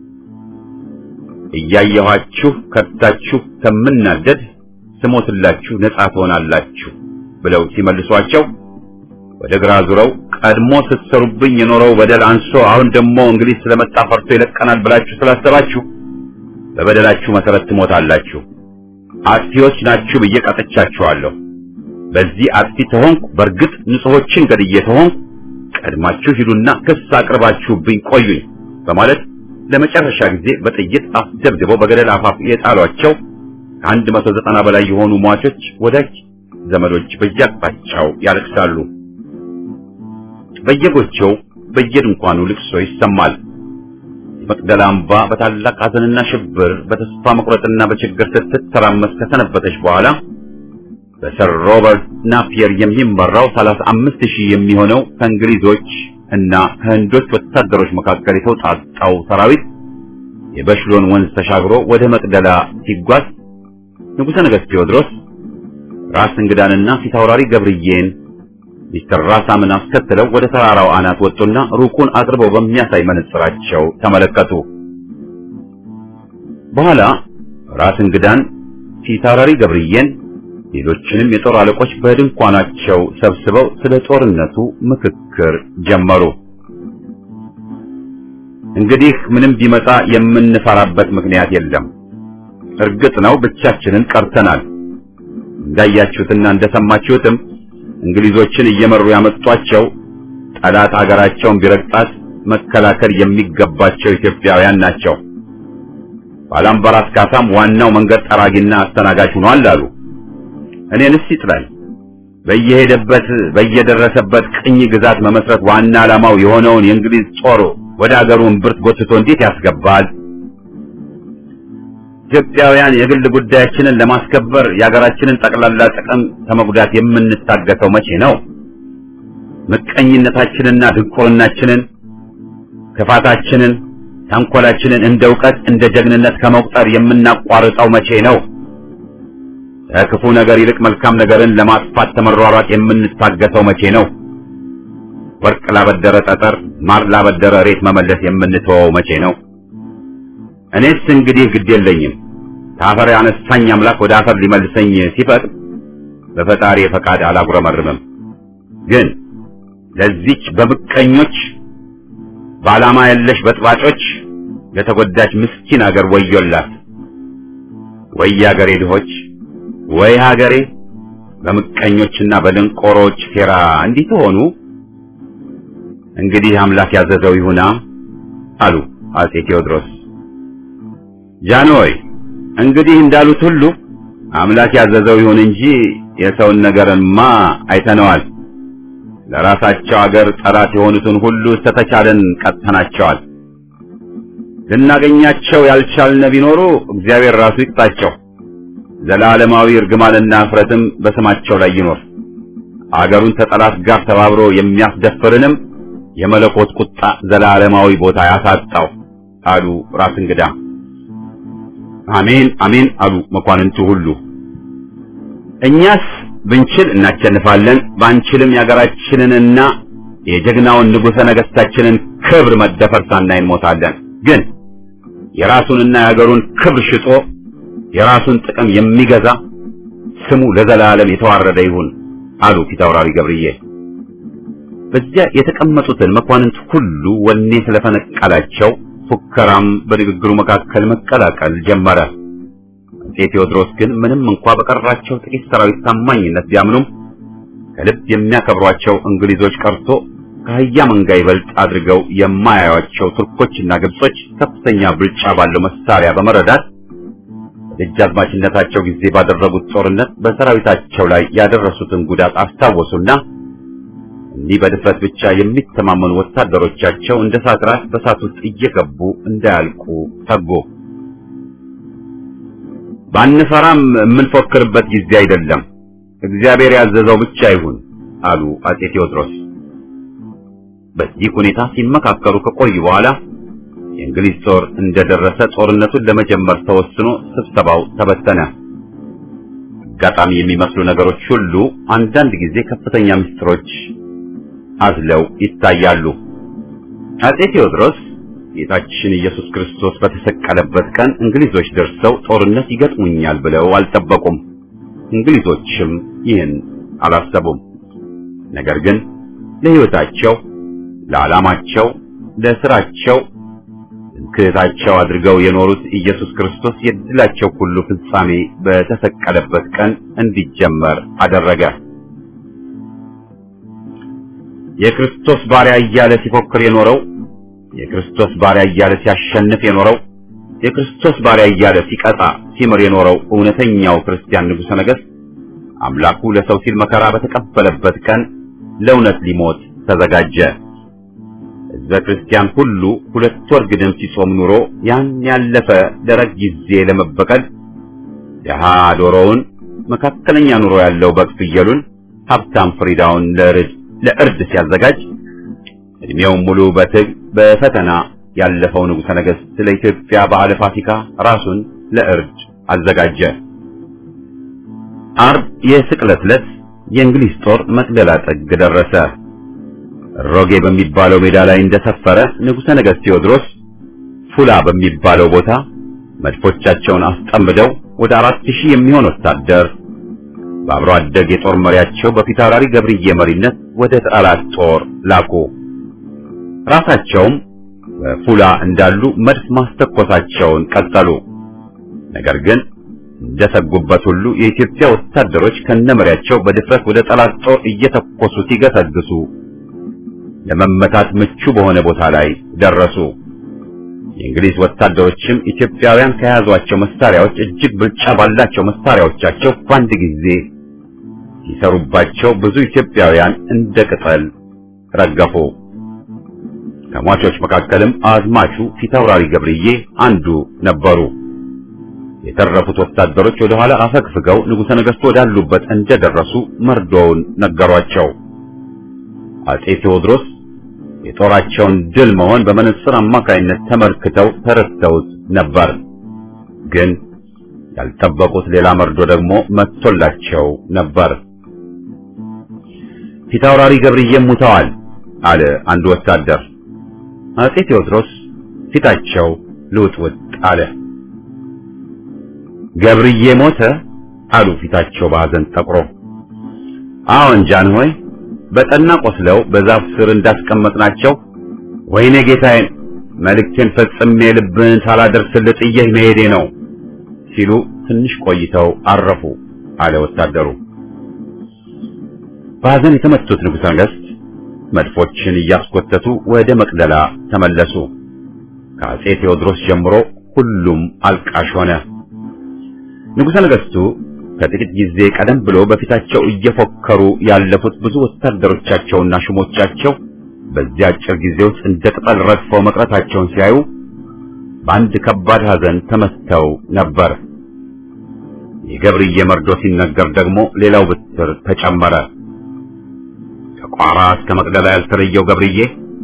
እያየኋችሁ ከታችሁ ተምናደድ ስሞትላችሁ ነጻ ትሆናላችሁ ብለው ሲመልሷቸው ወደ ግራ ዙረው ቀድሞ ስትሰሩብኝ የኖረው በደል አንሶ አሁን ደግሞ እንግሊዝ ስለመጣ ፈርቶ ይለቀናል ብላችሁ ስላሰባችሁ በበደላችሁ መሰረት ትሞታላችሁ፣ አጥፊዎች ናችሁ ብዬ ቀጥቻችኋለሁ። በዚህ አጥፊ ተሆንኩ በርግጥ ንጹሖችን ገድዬ ተሆንኩ ቀድማችሁ ሂዱና ክስ አቅርባችሁብኝ ቆዩኝ በማለት ለመጨረሻ ጊዜ በጥይት አስደብድበው በገደል አፋፍ የጣሏቸው ከአንድ መቶ ዘጠና በላይ የሆኑ ሟቾች ወዳጅ ዘመዶች በየአቅጣጫው ያለቅሳሉ። በየጎቸው በየድንኳኑ ልቅሶ ይሰማል። መቅደላ አምባ በታላቅ ሐዘንና ሽብር በተስፋ መቁረጥና በችግር ስትተራመስ ከሰነበተች በኋላ በሰር ሮበርት ናፒየር የሚመራው ሰላሳ አምስት ሺህ የሚሆነው ከእንግሊዞች እና ከህንዶች ወታደሮች መካከል የተውጣጣው ሰራዊት የበሽሎን ወንዝ ተሻግሮ ወደ መቅደላ ሲጓዝ ንጉሠ ነገሥት ቴዎድሮስ ራስ እንግዳንና ፊታውራሪ ገብርዬን ሚስተር ራሳምን አስከትለው ወደ ተራራው አናት ወጡና ሩቁን አቅርበው በሚያሳይ መነጽራቸው ተመለከቱ። በኋላ ራስ እንግዳን፣ ፊታውራሪ ገብርዬን፣ ሌሎችንም የጦር አለቆች በድንኳናቸው ሰብስበው ስለ ጦርነቱ ምክክር ጀመሩ። እንግዲህ ምንም ቢመጣ የምንፈራበት ምክንያት የለም። እርግጥ ነው ብቻችንን ቀርተናል። እንዳያችሁትና እንደሰማችሁትም እንግሊዞችን እየመሩ ያመጧቸው ጠላት አገራቸውን ቢረግጣት መከላከል የሚገባቸው ኢትዮጵያውያን ናቸው። ባላምባራስ ካሳም ዋናው መንገድ ጠራጊና አስተናጋጅ ሆኗል አሉ። እኔንስ ይጥላል በየሄደበት በየደረሰበት ቅኝ ግዛት መመስረት ዋና ዓላማው የሆነውን የእንግሊዝ ጦር ወደ አገሩ እምብርት ጎትቶ እንዴት ያስገባል? ኢትዮጵያውያን የግል ጉዳያችንን ለማስከበር የሀገራችንን ጠቅላላ ጥቅም ከመጉዳት የምንታገተው መቼ ነው? ምቀኝነታችንና ድንቁርናችንን፣ ክፋታችንን፣ ተንኮላችንን እንደ ዕውቀት እንደ ጀግንነት ከመቁጠር የምናቋርጠው መቼ ነው? ከክፉ ነገር ይልቅ መልካም ነገርን ለማጥፋት ተመሯሯጥ የምንታገተው መቼ ነው? ወርቅ ላበደረ ጠጠር ማር ላበደረ ሬት መመለስ የምንተወው መቼ ነው? እኔስ እንግዲህ ግድ የለኝም። ከአፈር ያነሳኝ አምላክ ወደ አፈር ሊመልሰኝ ሲፈቅድ በፈጣሪ ፈቃድ አላጉረመርምም። ግን ለዚች በምቀኞች በዓላማ የለሽ በጥባጮች ለተጎዳች ምስኪን አገር ወዮላት። ወይ አገሬ ድሆች፣ ወይ ሀገሬ በምቀኞችና በደንቆሮች ሴራ እንዲህ ተሆኑ። እንግዲህ አምላክ ያዘዘው ይሁና አሉ አፄ ቴዎድሮስ። ጃንሆይ እንግዲህ እንዳሉት ሁሉ አምላክ ያዘዘው ይሁን እንጂ የሰውን ነገርማ አይተነዋል። ለራሳቸው አገር ጠላት የሆኑትን ሁሉ ተተቻለን ቀጥተናቸዋል። ልናገኛቸው ያልቻልነ ቢኖሩ እግዚአብሔር ራሱ ይቅጣቸው። ዘላለማዊ እርግማንና እፍረትም በስማቸው ላይ ይኖር። አገሩን ከጠላት ጋር ተባብሮ የሚያስደፍርንም የመለኮት ቁጣ ዘላለማዊ ቦታ ያሳጣው አሉ ራስ እንግዳ። አሜን አሜን አሉ መኳንንቱ ሁሉ። እኛስ ብንችል እናቸንፋለን፣ ባንችልም የአገራችንንና የጀግናውን ንጉሠ ነገሥታችንን ክብር መደፈር ሳናይ እንሞታለን። ግን የራሱንና የአገሩን ክብር ሽጦ የራሱን ጥቅም የሚገዛ ስሙ ለዘላለም የተዋረደ ይሁን አሉ ፊታውራሪ ገብርዬ። በዚያ የተቀመጡትን መኳንንት ሁሉ ወኔ ስለፈነቀላቸው ፉከራም በንግግሩ መካከል መቀላቀል ጀመረ። አፄ ቴዎድሮስ ግን ምንም እንኳ በቀራቸው ጥቂት ሰራዊት ታማኝነት ቢያምኑም ከልብ የሚያከብሯቸው እንግሊዞች ቀርቶ ከአህያ መንጋ ይበልጥ አድርገው የማያዩአቸው ቱርኮችና ግብጾች ከፍተኛ ብልጫ ባለው መሳሪያ በመረዳት በደጃዝማችነታቸው ጊዜ ባደረጉት ጦርነት በሰራዊታቸው ላይ ያደረሱትን ጉዳት አስታወሱና እኒህ በድፍረት ብቻ የሚተማመኑ ወታደሮቻቸው እንደ ሳትራት በሳት ውስጥ እየገቡ እንዳያልቁ ተጉ። ባንፈራም የምንፎክርበት ጊዜ አይደለም፣ እግዚአብሔር ያዘዘው ብቻ ይሁን አሉ አፄ ቴዎድሮስ። በዚህ ሁኔታ ሲመካከሩ ከቆዩ በኋላ የእንግሊዝ ጦር እንደደረሰ ጦርነቱን ለመጀመር ተወስኖ ስብሰባው ተበተነ። አጋጣሚ የሚመስሉ ነገሮች ሁሉ አንዳንድ ጊዜ ከፍተኛ ምስጢሮች አዝለው ይታያሉ። አፄ ቴዎድሮስ ጌታችን ኢየሱስ ክርስቶስ በተሰቀለበት ቀን እንግሊዞች ደርሰው ጦርነት ይገጥሙኛል ብለው አልጠበቁም። እንግሊዞችም ይህን አላሰቡም። ነገር ግን ለሕይወታቸው፣ ለዓላማቸው፣ ለሥራቸው ትምክህታቸው አድርገው የኖሩት ኢየሱስ ክርስቶስ የድላቸው ሁሉ ፍጻሜ በተሰቀለበት ቀን እንዲጀመር አደረገ። የክርስቶስ ባሪያ እያለ ሲፎክር የኖረው፣ የክርስቶስ ባሪያ እያለ ሲያሸንፍ የኖረው፣ የክርስቶስ ባሪያ እያለ ሲቀጣ ሲምር የኖረው እውነተኛው ክርስቲያን ንጉሠ ነገሥት አምላኩ ለሰው ሲል መከራ በተቀበለበት ቀን ለእውነት ሊሞት ተዘጋጀ። ሕዝበ ክርስቲያን ሁሉ ሁለት ወር ግድም ሲጾም ኑሮ ያን ያለፈ ደረቅ ጊዜ ለመበቀል ደሃ ዶሮውን፣ መካከለኛ ኑሮ ያለው በግ ፍየሉን፣ ሀብታም ፍሪዳውን ለርድ ለእርድ ሲያዘጋጅ እድሜውን ሙሉ በትግ በፈተና ያለፈው ንጉሠ ነገሥት ለኢትዮጵያ በዓለ ፋሲካ ራሱን ለእርድ አዘጋጀ። ዓርብ የስቅለት ዕለት የእንግሊዝ ጦር መቅደላ ጥግ ደረሰ። ሮጌ በሚባለው ሜዳ ላይ እንደሰፈረ ንጉሠ ነገሥት ቴዎድሮስ ፉላ በሚባለው ቦታ መድፎቻቸውን አስጠምደው ወደ አራት ሺህ የሚሆን ወታደር በአብሮ አደግ የጦር መሪያቸው በፊታውራሪ ገብርዬ መሪነት ወደ ጠላት ጦር ላኩ። ራሳቸውም በፉላ እንዳሉ መድፍ ማስተኮሳቸውን ቀጠሉ። ነገር ግን እንደሰጉበት ሁሉ የኢትዮጵያ ወታደሮች ከነመሪያቸው በድፍረት ወደ ጠላት ጦር እየተኮሱ ሲገሰግሱ ለመመታት ምቹ በሆነ ቦታ ላይ ደረሱ። የእንግሊዝ ወታደሮችም ኢትዮጵያውያን ከያዟቸው መሳሪያዎች እጅግ ብልጫ ባላቸው መሳሪያዎቻቸው በአንድ ጊዜ ሲሰሩባቸው ብዙ ኢትዮጵያውያን እንደ ቅጠል ረገፉ። ከሟቾች መካከልም አዝማቹ ፊታውራሪ ገብርዬ አንዱ ነበሩ። የተረፉት ወታደሮች ወደ ኋላ አፈግፍገው ንጉሠ ነገሥቱ ወዳሉበት እንደደረሱ መርዶውን ነገሯቸው። አፄ ቴዎድሮስ የጦራቸውን ድል መሆን በመነጽር አማካይነት ተመልክተው ተረድተውት ነበር። ግን ያልጠበቁት ሌላ መርዶ ደግሞ መጥቶላቸው ነበር። ፊታውራሪ ገብርዬ ሙተዋል አለ አንድ ወታደር። አፄ ቴዎድሮስ ፊታቸው ልውጥውጥ አለ። ገብርዬ ሞተ አሉ ፊታቸው በሐዘን ጠቁሮ። አዎን ጃንሆይ፣ በጠና ቆስለው በዛፍ ስር እንዳስቀመጥናቸው ወይኔ ጌታዬን መልእክቴን ፈጽሜ ልብን ሳላደርስልህ ጥዬህ መሄዴ ነው ሲሉ ትንሽ ቆይተው አረፉ አለ ወታደሩ። በሐዘን የተመቱት ንጉሠ ነገሥት መድፎችን እያስቆጠቱ ወደ መቅደላ ተመለሱ። ከአፄ ቴዎድሮስ ጀምሮ ሁሉም አልቃሽ ሆነ። ንጉሠ ነገሥቱ ከጥቂት ጊዜ ቀደም ብሎ በፊታቸው እየፎከሩ ያለፉት ብዙ ወታደሮቻቸውና ሹሞቻቸው በዚያ አጭር ጊዜ ውስጥ እንደ ቅጠል ረግፈው መቅረታቸውን ሲያዩ በአንድ ከባድ ሐዘን ተመተው ነበር። የገብርዬ መርዶ ሲነገር ደግሞ ሌላው ብትር ተጨመረ። ከቋራ እስከ መቅደላ ያልተለየው ገብርዬ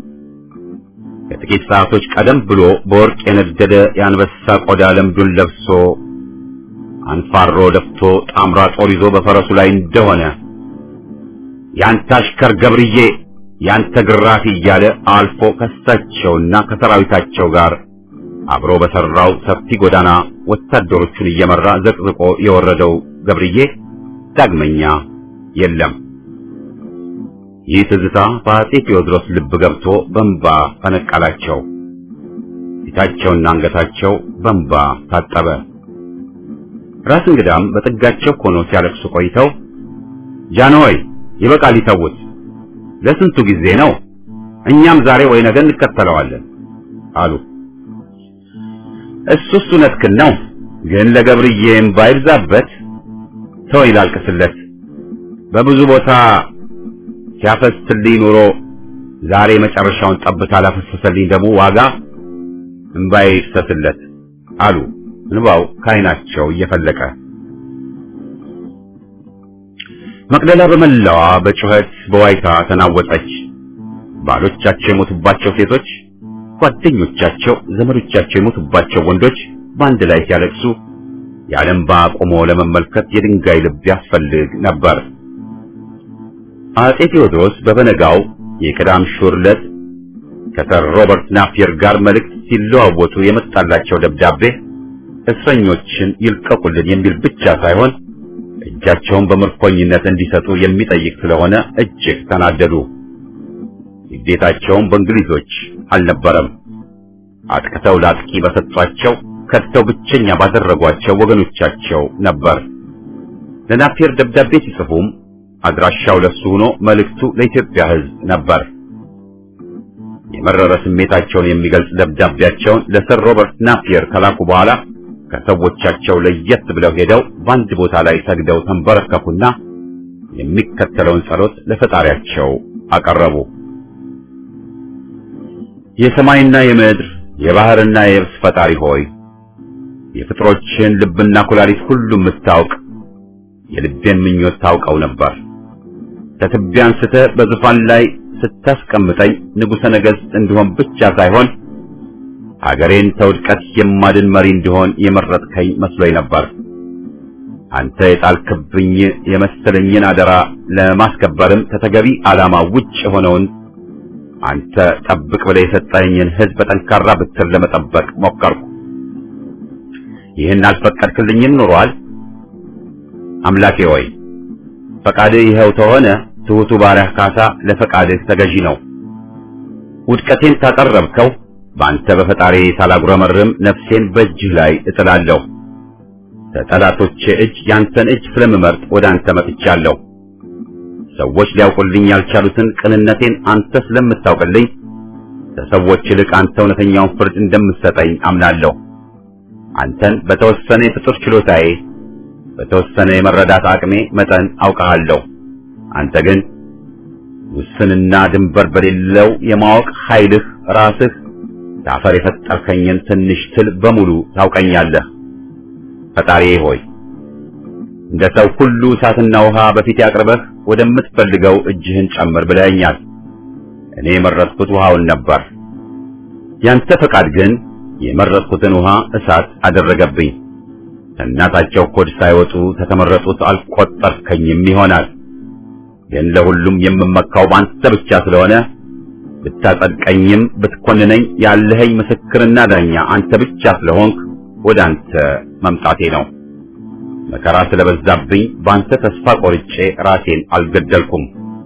ከጥቂት ሰዓቶች ቀደም ብሎ በወርቅ የነደደ የአንበሳ ቆዳ ለምዱን ለብሶ አንፋሮ ደፍቶ ጣምራ ጦር ይዞ በፈረሱ ላይ እንደሆነ ያንተ አሽከር ገብርዬ ያንተ ግራፊ እያለ አልፎ ከሳቸውና ከሰራዊታቸው ጋር አብሮ በሰራው ሰፊ ጎዳና ወታደሮቹን እየመራ ዘቅዝቆ የወረደው ገብርዬ ዳግመኛ የለም። ይህ ትዝታ በአፄ ቴዎድሮስ ልብ ገብቶ በእንባ ፈነቀላቸው። ፊታቸውና አንገታቸው በእንባ ታጠበ። ራስ እንግዳም በጥጋቸው ሆነው ሲያለቅሱ ቆይተው ጃንሆይ ይበቃል ይተውት፣ ለስንቱ ጊዜ ነው? እኛም ዛሬ ወይ ነገ እንከተለዋለን አሉ። እሱስ እውነትህን ነው፣ ግን ለገብርዬ እምባ ይብዛበት፣ ተው ይላልቅስለት። በብዙ ቦታ ሲያፈስልኝ ኑሮ ዛሬ መጨረሻውን ጠብታ ላፈሰሰልኝ ደግሞ ዋጋ እምባዬ ይፍሰስለት አሉ፣ እንባው ከዓይናቸው እየፈለቀ። መቅደላ በመላዋ በጩኸት በዋይታ ተናወጠች። ባሎቻቸው የሞቱባቸው ሴቶች፣ ጓደኞቻቸው፣ ዘመዶቻቸው የሞቱባቸው ወንዶች በአንድ ላይ ሲያለቅሱ የዓለም ባ ቆሞ ለመመልከት የድንጋይ ልብ ያስፈልግ ነበር። አፄ ቴዎድሮስ በበነጋው የቅዳም ሹር ዕለት ከሰር ሮበርት ናፒየር ጋር መልእክት ሲለዋወጡ የመጣላቸው ደብዳቤ እስረኞችን ይልቀቁልን የሚል ብቻ ሳይሆን እጃቸውን በምርኮኝነት እንዲሰጡ የሚጠይቅ ስለሆነ እጅግ ተናደዱ። ግዴታቸውም በእንግሊዞች አልነበረም። አጥቅተው ላጥቂ በሰጧቸው ከተው ብቸኛ ባደረጓቸው ወገኖቻቸው ነበር። ለናፒየር ደብዳቤ ሲጽፉም አድራሻው ለሱ ሆኖ መልእክቱ ለኢትዮጵያ ሕዝብ ነበር። የመረረ ስሜታቸውን የሚገልጽ ደብዳቤያቸውን ለሰር ሮበርት ናፒየር ከላኩ በኋላ ከሰዎቻቸው ለየት ብለው ሄደው በአንድ ቦታ ላይ ሰግደው ተንበረከኩና የሚከተለውን ጸሎት ለፈጣሪያቸው አቀረቡ። የሰማይና የምድር የባህርና የየብስ ፈጣሪ ሆይ፣ የፍጥሮችን ልብና ኩላሊት ሁሉ የምታውቅ የልቤን ምኞት ታውቀው ነበር። ከትቢያ አንስተህ በዙፋን ላይ ስታስቀምጠኝ ንጉሠ ነገሥት እንድሆን ብቻ ሳይሆን ሀገሬን ተውድቀት የማድን መሪ እንድሆን የመረጥከኝ መስሎኝ ነበር። አንተ የጣልክብኝ የመሰለኝን አደራ ለማስከበርም ከተገቢ ዓላማ ውጭ የሆነውን አንተ ጠብቅ ብለህ የሰጠኝን ሕዝብ በጠንካራ ብትር ለመጠበቅ ሞከርኩ። ይህን አልፈቀድክልኝም ኖሯል። አምላኬ ሆይ ፈቃድህ ይኸው ተሆነ፣ ትሑቱ ባሪያህ ካሳ ለፈቃድህ ተገዢ ነው። ውድቀቴን ታቀረብከው በአንተ በፈጣሪ ሳላጉረመርም ነፍሴን በእጅህ ላይ እጥላለሁ። ከጠላቶቼ እጅ ያንተን እጅ ስለምመርጥ ወደ አንተ መጥቻለሁ። ሰዎች ሊያውቁልኝ ያልቻሉትን ቅንነቴን አንተ ስለምታውቅልኝ ከሰዎች ይልቅ አንተ እውነተኛውን ፍርድ እንደምትሰጠኝ አምናለሁ። አንተን በተወሰነ የፍጡር ችሎታዬ በተወሰነ የመረዳት አቅሜ መጠን አውቃለሁ። አንተ ግን ውስንና ድንበር በሌለው የማወቅ ኃይልህ ራስህ ታፈር የፈጠርከኝን ትንሽ ትል በሙሉ ታውቀኛለህ። ፈጣሪዬ ሆይ እንደ ሰው ሁሉ እሳትና ውሃ በፊት ያቅርበህ ወደምትፈልገው እጅህን ጨምር ብለኸኛል። እኔ የመረጥኩት ውሃውን ነበር። ያንተ ፈቃድ ግን የመረጥኩትን ውሃ እሳት አደረገብኝ። ከእናታቸው ኮድ ሳይወጡ ከተመረጡት አልቆጠርከኝም ይሆናል። ግን ለሁሉም የምመካው በአንተ ብቻ ስለሆነ ብታጸድቀኝም ብትኮንነኝ ያለኸኝ ምስክርና ዳኛ አንተ ብቻ ስለሆንክ ወደ አንተ መምጣቴ ነው። መከራ ስለበዛብኝ በአንተ ተስፋ ቆርጬ ራሴን አልገደልኩም።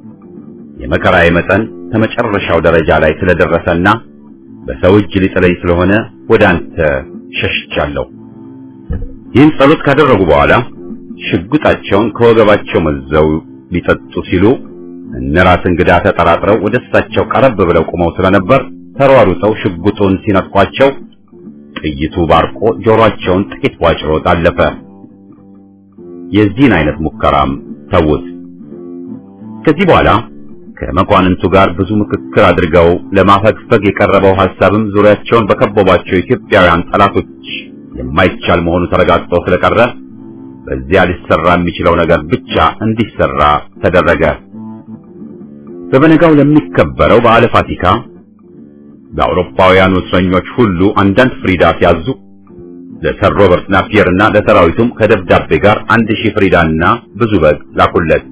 የመከራዬ መጠን ከመጨረሻው ደረጃ ላይ ስለደረሰና በሰው እጅ ሊጥለኝ ስለሆነ ወደ አንተ ሸሽቻለሁ። ይህን ጸሎት ካደረጉ በኋላ ሽጉጣቸውን ከወገባቸው መዘው ሊጠጡ ሲሉ እነራስ እንግዳ ተጠራጥረው ወደ እሳቸው ቀረብ ብለው ቆመው ስለነበር ተሯሩጠው ሽጉጡን ሲነጥቋቸው ጥይቱ ባርቆ ጆሮአቸውን ጥቂት ዋጭሮ ታለፈ። የዚህን አይነት ሙከራም ተውት። ከዚህ በኋላ ከመኳንንቱ ጋር ብዙ ምክክር አድርገው ለማፈግፈግ የቀረበው ሐሳብም ዙሪያቸውን በከበቧቸው ኢትዮጵያውያን ጠላቶች የማይቻል መሆኑ ተረጋግጦ ስለቀረ በዚያ ሊሰራ የሚችለው ነገር ብቻ እንዲሰራ ተደረገ። በበነጋው ለሚከበረው በዓለ ፋሲካ በአውሮፓውያኑ እስረኞች ሁሉ አንዳንድ ፍሪዳ ሲያዙ ለሰር ሮበርት ናፒየርና ለሰራዊቱም ከደብዳቤ ጋር አንድ ሺህ ፍሪዳና ብዙ በግ ላኩለት።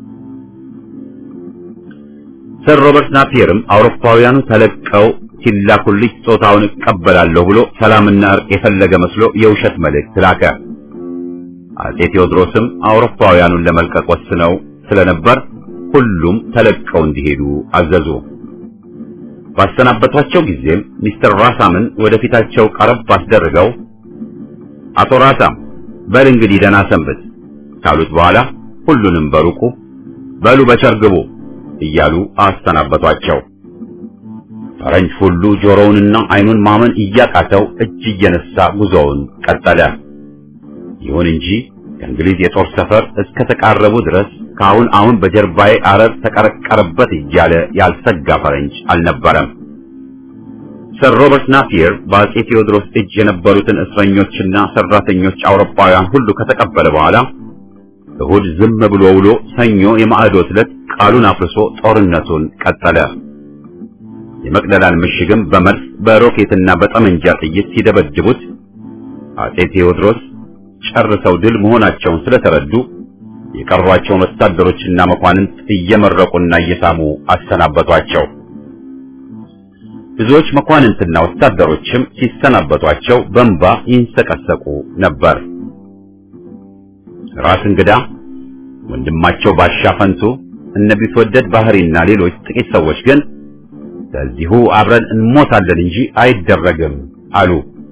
ሰር ሮበርት ናፒየርም አውሮፓውያኑ ተለቀው ሲላኩልኝ ጾታውን እቀበላለሁ ብሎ ሰላምና እርቅ የፈለገ መስሎ የውሸት መልእክት ላከ። አጼ ቴዎድሮስም አውሮፓውያኑን ለመልቀቅ ወስነው ስለነበር ሁሉም ተለቀው እንዲሄዱ አዘዙ። ባሰናበቷቸው ጊዜም ሚስተር ራሳምን ወደፊታቸው ቀረብ አስደርገው አቶ ራሳም በል እንግዲህ ደህና ሰንብት ካሉት በኋላ ሁሉንም በሩቁ በሉ በቸርግቡ እያሉ አሰናበቷቸው። ፈረንጅ ሁሉ ጆሮውንና አይኑን ማመን እያቃተው እጅ እየነሳ ጉዞውን ቀጠለ። ይሁን እንጂ ከእንግሊዝ የጦር ሰፈር እስከ ተቃረቡ ድረስ ካሁን አሁን በጀርባዬ አረር ተቀረቀረበት እያለ ያልሰጋ ፈረንጅ አልነበረም። ሰር ሮበርት ናፒየር በአጼ ቴዎድሮስ እጅ የነበሩትን እስረኞችና ሰራተኞች አውሮፓውያን ሁሉ ከተቀበለ በኋላ እሁድ ዝም ብሎ ውሎ ሰኞ የማዕዶት ዕለት ቃሉን አፍርሶ ጦርነቱን ቀጠለ። የመቅደላን ምሽግም በመድፍ በሮኬትና በጠመንጃ ጥይት ሲደበድቡት አጼ ቴዎድሮስ ጨርሰው ድል መሆናቸውን ስለተረዱ የቀሯቸውን ወታደሮችና መኳንንት እየመረቁና እየሳሙ አሰናበቷቸው። ብዙዎች መኳንንትና ወታደሮችም ሲሰናበቷቸው በእንባ ይንሰቀሰቁ ነበር። ራስ እንግዳ፣ ወንድማቸው ባሻ ፈንቱ፣ እነ ቢትወደድ ባህሪና ሌሎች ጥቂት ሰዎች ግን በዚሁ አብረን እንሞታለን እንጂ አይደረግም አሉ።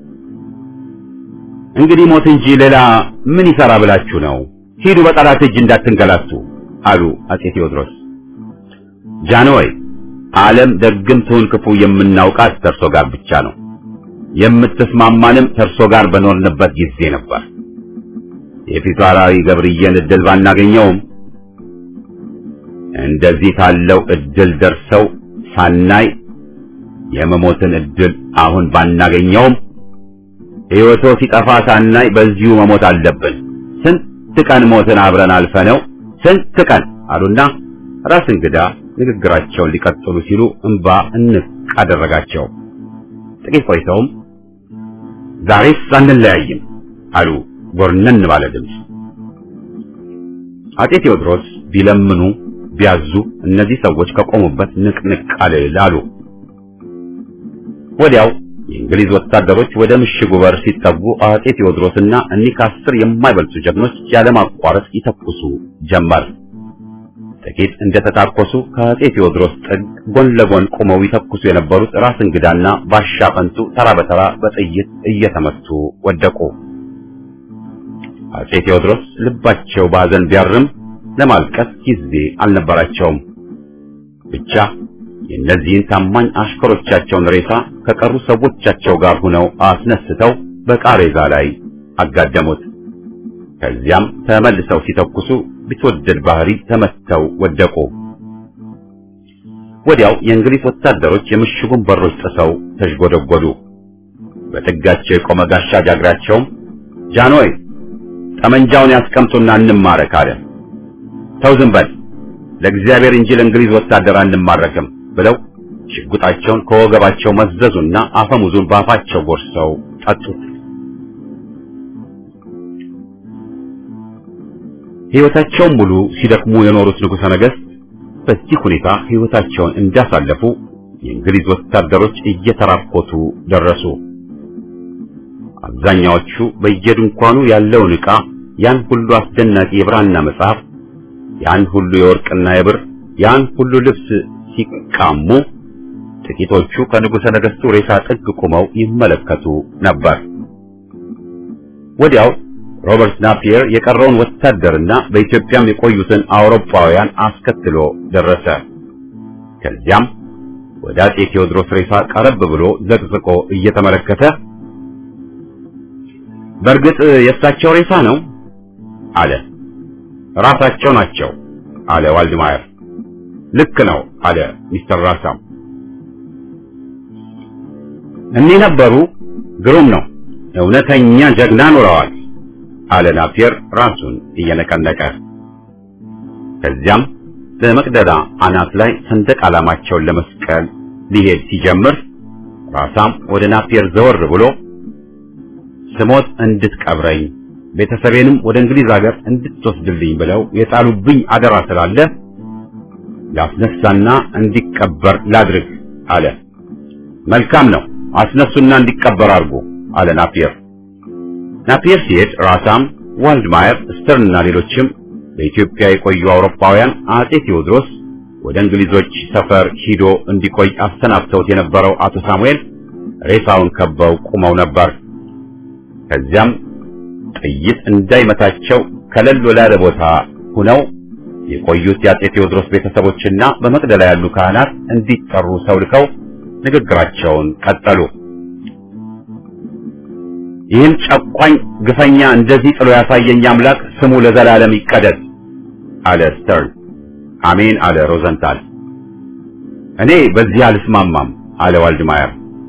እንግዲህ ሞት እንጂ ሌላ ምን ይሰራ ብላችሁ ነው? ሂዱ በጠላት እጅ እንዳትንገላቱ አሉ አጼ ቴዎድሮስ። ጃንሆይ ዓለም ደግም ትሁን ክፉ የምናውቃት ተርሶ ጋር ብቻ ነው። የምትስማማንም ተርሶ ጋር በኖርንበት ጊዜ ነበር። የፊታውራሪ ገብርዬን እድል ባናገኘውም እንደዚህ ታለው እድል ደርሰው ሳናይ የመሞትን እድል አሁን ባናገኘውም ሕይወቶ ሲጠፋ ሳናይ በዚሁ መሞት አለብን። ስንት ቀን ሞትን አብረን አልፈነው ስንት ቀን አሉና ራስ እንግዳ ንግግራቸውን ሊቀጥሉ ሲሉ እንባ እንቅ አደረጋቸው። ጥቂት ቆይተውም ዛሬስ አንለያይም አሉ ጎርነን ባለ ድምፅ። አጤ ቴዎድሮስ ቢለምኑ ቢያዙ እነዚህ ሰዎች ከቆሙበት ንቅንቅ አልል አሉ። ወዲያው የእንግሊዝ ወታደሮች ወደ ምሽጉ በር ሲጠጉ አጤ ቴዎድሮስና እኒህ ከአስር የማይበልጡ ጀግኖች ያለማቋረጥ ይተኩሱ ጀመር። ጥቂት እንደተታኮሱ ከአጤ ቴዎድሮስ ጥግ ጎን ለጎን ቆመው ይተኩሱ የነበሩት ራስ እንግዳና ባሻ ፈንቱ ተራ በተራ በጥይት እየተመቱ ወደቁ። አጤ ቴዎድሮስ ልባቸው ባዘን ቢያርም ለማልቀስ ጊዜ አልነበራቸውም። ብቻ የእነዚህን ታማኝ አሽከሮቻቸውን ሬሳ ከቀሩ ሰዎቻቸው ጋር ሆነው አስነስተው በቃሬዛ ላይ አጋደሙት። ከዚያም ተመልሰው ሲተኩሱ ቢትወደድ ባህሪ ተመተው ወደቁ። ወዲያው የእንግሊዝ ወታደሮች የምሽጉን በሮች ጥሰው ተሽጎደጎዱ። በጥጋቸው የቆመ ጋሻ ጃግራቸውም ጃንሆይ ጠመንጃውን ያስቀምጡና እንማረክ አለ። ተው ዝም በል፣ ለእግዚአብሔር እንጂ ለእንግሊዝ ወታደር አንማረክም ብለው ሽጉጣቸውን ከወገባቸው መዘዙና አፈሙዙን ባፋቸው ጎርሰው ጠጡት። ሕይወታቸውን ሙሉ ሲደክሙ የኖሩት ንጉሠ ነገሥት በዚህ ሁኔታ ሕይወታቸውን እንዳሳለፉ የእንግሊዝ ወታደሮች እየተራኮቱ ደረሱ። አብዛኛዎቹ በየድንኳኑ ያለውን ዕቃ፣ ያን ሁሉ አስደናቂ የብራና መጽሐፍ፣ ያን ሁሉ የወርቅና የብር፣ ያን ሁሉ ልብስ ሲቃሙ ጥቂቶቹ ከንጉሠ ነገሥቱ ሬሳ ጥግ ቆመው ይመለከቱ ነበር። ወዲያው ሮበርት ናፒየር የቀረውን ወታደርና በኢትዮጵያም የቆዩትን አውሮፓውያን አስከትሎ ደረሰ። ከዚያም ወደ አጤ ቴዎድሮስ ሬሳ ቀረብ ብሎ ዘቅዝቆ እየተመለከተ በእርግጥ የእሳቸው ሬሳ ነው አለ። ራሳቸው ናቸው አለ ዋልድማየር። ልክ ነው አለ ሚስተር ራሳም። እኒህ ነበሩ። ግሩም ነው። እውነተኛ ጀግና ኖረዋል። አለ ናፒየር ራሱን እየነቀነቀ። ከዚያም በመቅደላ አናት ላይ ሰንደቅ ዓላማቸውን ለመስቀል ሊሄድ ሲጀምር ራሳም ወደ ናፒየር ዘወር ብሎ ስሞት እንድትቀብረኝ ቤተሰቤንም ወደ እንግሊዝ ሀገር እንድትወስድልኝ ብለው የጣሉብኝ አደራ ስላለ ላስነሳና እንዲቀበር ላድርግ አለ። መልካም ነው፣ አስነሱና እንዲቀበር አድርጉ አለ ናፒየር። ናፒየር ሲሄድ ራሳም ዋልድማየር፣ ስተርንና ሌሎችም በኢትዮጵያ የቆዩ አውሮፓውያን አጼ ቴዎድሮስ ወደ እንግሊዞች ሰፈር ሂዶ እንዲቆይ አሰናብተውት የነበረው አቶ ሳሙኤል ሬሳውን ከበው ቆመው ነበር። ከዚያም ጥይት እንዳይመታቸው ከለል ወዳለ ቦታ ሆነው የቆዩት የአጼ ቴዎድሮስ ቤተሰቦችና በመቅደላ ያሉ ካህናት እንዲጠሩ ሰው ልከው ንግግራቸውን ቀጠሉ። ይህን ጨቋኝ ግፈኛ እንደዚህ ጥሎ ያሳየኝ አምላክ ስሙ ለዘላለም ይቀደስ አለ ስተርን። አሜን አለ ሮዘንታል። እኔ በዚህ አልስማማም አለ ዋልድማየር።